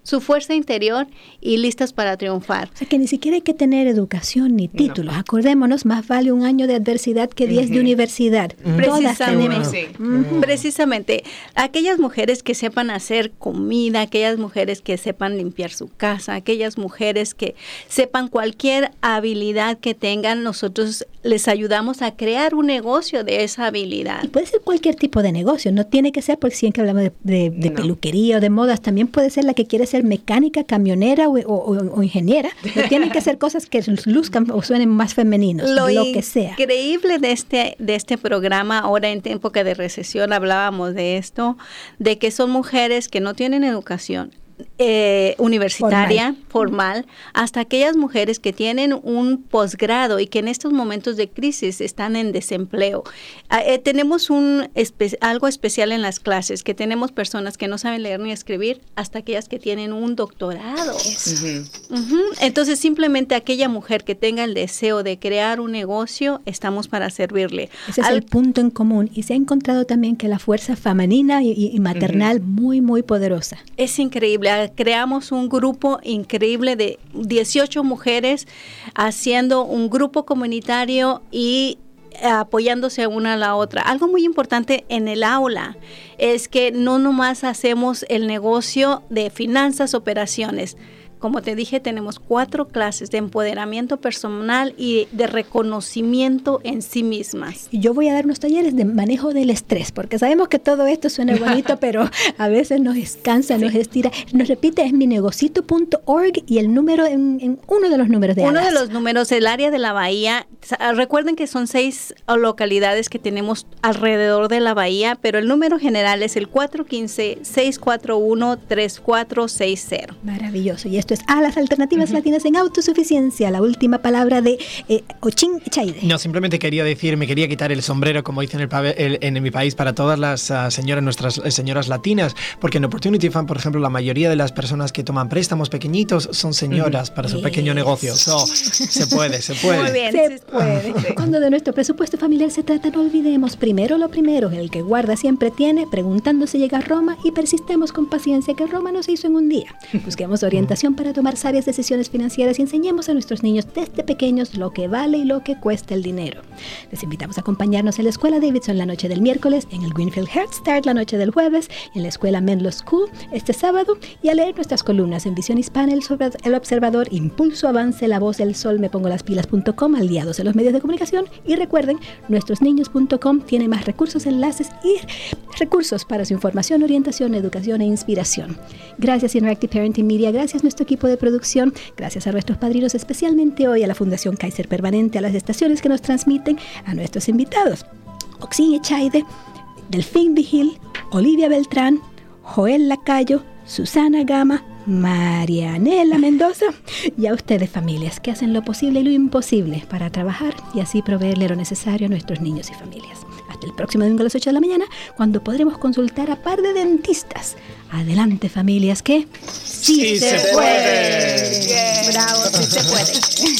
[SPEAKER 5] su fuerza interior y listas para triunfar.
[SPEAKER 2] O sea, que ni siquiera hay que tener educación ni títulos. No. Acordémonos, más vale un año de adversidad que diez uh-huh. de universidad.
[SPEAKER 5] Uh-huh. Precisamente, uh-huh. precisamente. Aquellas mujeres que sepan hacer comida, aquellas mujeres que sepan limpiar su casa, aquellas mujeres que sepan cualquier habilidad que tengan, nosotros les ayudamos a crear un negocio de esa habilidad.
[SPEAKER 2] Y puede ser cualquier tipo de negocio, no tiene que ser, porque siempre hablamos de, de, de no. peluquería o de modas, también puede ser la que quiere ser mecánica, camionera o, o, o ingeniera. No tienen que ser cosas que luzcan o suenen más femeninos, lo, lo que sea.
[SPEAKER 5] Lo increíble de este, de este programa, ahora en época de recesión hablábamos de esto, de que son mujeres que no tienen educación Eh, universitaria, formal. formal, hasta aquellas mujeres que tienen un posgrado y que en estos momentos de crisis están en desempleo. Eh, tenemos un espe- algo especial en las clases, que tenemos personas que no saben leer ni escribir, hasta aquellas que tienen un doctorado. Uh-huh. Uh-huh. Entonces, simplemente aquella mujer que tenga el deseo de crear un negocio, estamos para servirle.
[SPEAKER 2] Ese es Al- el punto en común, y se ha encontrado también que la fuerza femenina y, y maternal uh-huh. muy, muy poderosa.
[SPEAKER 5] Es increíble. Creamos un grupo increíble de dieciocho mujeres haciendo un grupo comunitario y apoyándose una a la otra. Algo muy importante en el aula es que no nomás hacemos el negocio de finanzas, operaciones. Como te dije, tenemos cuatro clases de empoderamiento personal y de reconocimiento en sí mismas.
[SPEAKER 2] Y yo voy a dar unos talleres de manejo del estrés, porque sabemos que todo esto suena bonito, pero a veces nos cansa, sí. nos estira. Nos repite, es minegocito punto org y el número, en, en uno de los números de
[SPEAKER 5] Uno
[SPEAKER 2] Alas.
[SPEAKER 5] de los números, el área de la bahía. Recuerden que son seis localidades que tenemos alrededor de la bahía, pero el número general es el cuatro uno cinco, seis cuatro uno, tres cuatro seis cero.
[SPEAKER 2] Maravilloso. Y esto es a las alternativas uh-huh. latinas en autosuficiencia. La última palabra de eh, Ochin Echaide.
[SPEAKER 3] No, simplemente quería decir, me quería quitar el sombrero, como dicen en, el, el, en mi país, para todas las uh, señoras, nuestras uh, señoras latinas, porque en Opportunity Fund, por ejemplo, la mayoría de las personas que toman préstamos pequeñitos son señoras uh-huh. para su yes. pequeño negocio. So, se puede, se puede.
[SPEAKER 5] Muy bien,
[SPEAKER 2] se puede. Cuando de nuestro presupuesto familiar se trata, no olvidemos primero lo primero, el que guarda siempre tiene, preguntando si llega a Roma, y persistemos con paciencia, que Roma no se hizo en un día. Busquemos orientación para tomar sabias decisiones financieras y enseñemos a nuestros niños desde pequeños lo que vale y lo que cuesta el dinero. Les invitamos a acompañarnos en la Escuela Davidson la noche del miércoles, en el Greenfield Head Start la noche del jueves, en la Escuela Menlo School este sábado, y a leer nuestras columnas en Visión Hispana, El, el Observador, Impulso, Avance, La Voz, El Sol, Me Pongo las Pilas punto com, aliados en los medios de comunicación. Y recuerden, nuestros niños punto com tiene más recursos, enlaces y recursos para su información, orientación, educación e inspiración. Gracias Interactive Parenting Media, gracias a nuestro equipo de producción, gracias a nuestros padrinos, especialmente hoy a la Fundación Kaiser Permanente, a las estaciones que nos transmiten, a nuestros invitados, Oxin Echaide, Delfín Vigil, Olivia Beltrán, Joel Lacayo, Susana Gama, Marianela Mendoza, y a ustedes, familias, que hacen lo posible y lo imposible para trabajar y así proveerle lo necesario a nuestros niños y familias. Hasta el próximo domingo a las ocho de la mañana, cuando podremos consultar a par de dentistas. Adelante, familias, que
[SPEAKER 3] sí, sí se, se puede. puede.
[SPEAKER 5] Yeah. Bravo, sí se puede.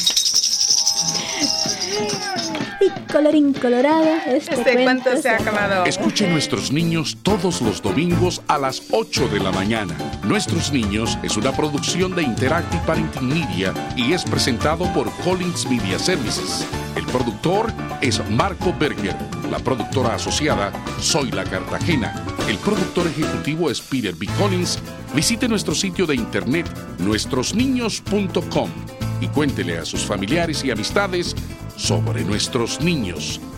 [SPEAKER 2] Y colorín colorado, este, este cuento, cuento se ha acabado.
[SPEAKER 1] Escuche Nuestros Niños todos los domingos a las ocho de la mañana. Nuestros Niños es una producción de Interactive Parenting Media y es presentado por Collins Media Services. El productor es Marco Berger. La productora asociada, Soy La Cartagena. El productor ejecutivo es Peter B. Collins. Visite nuestro sitio de internet, nuestros niños punto com, y cuéntele a sus familiares y amistades sobre nuestros niños.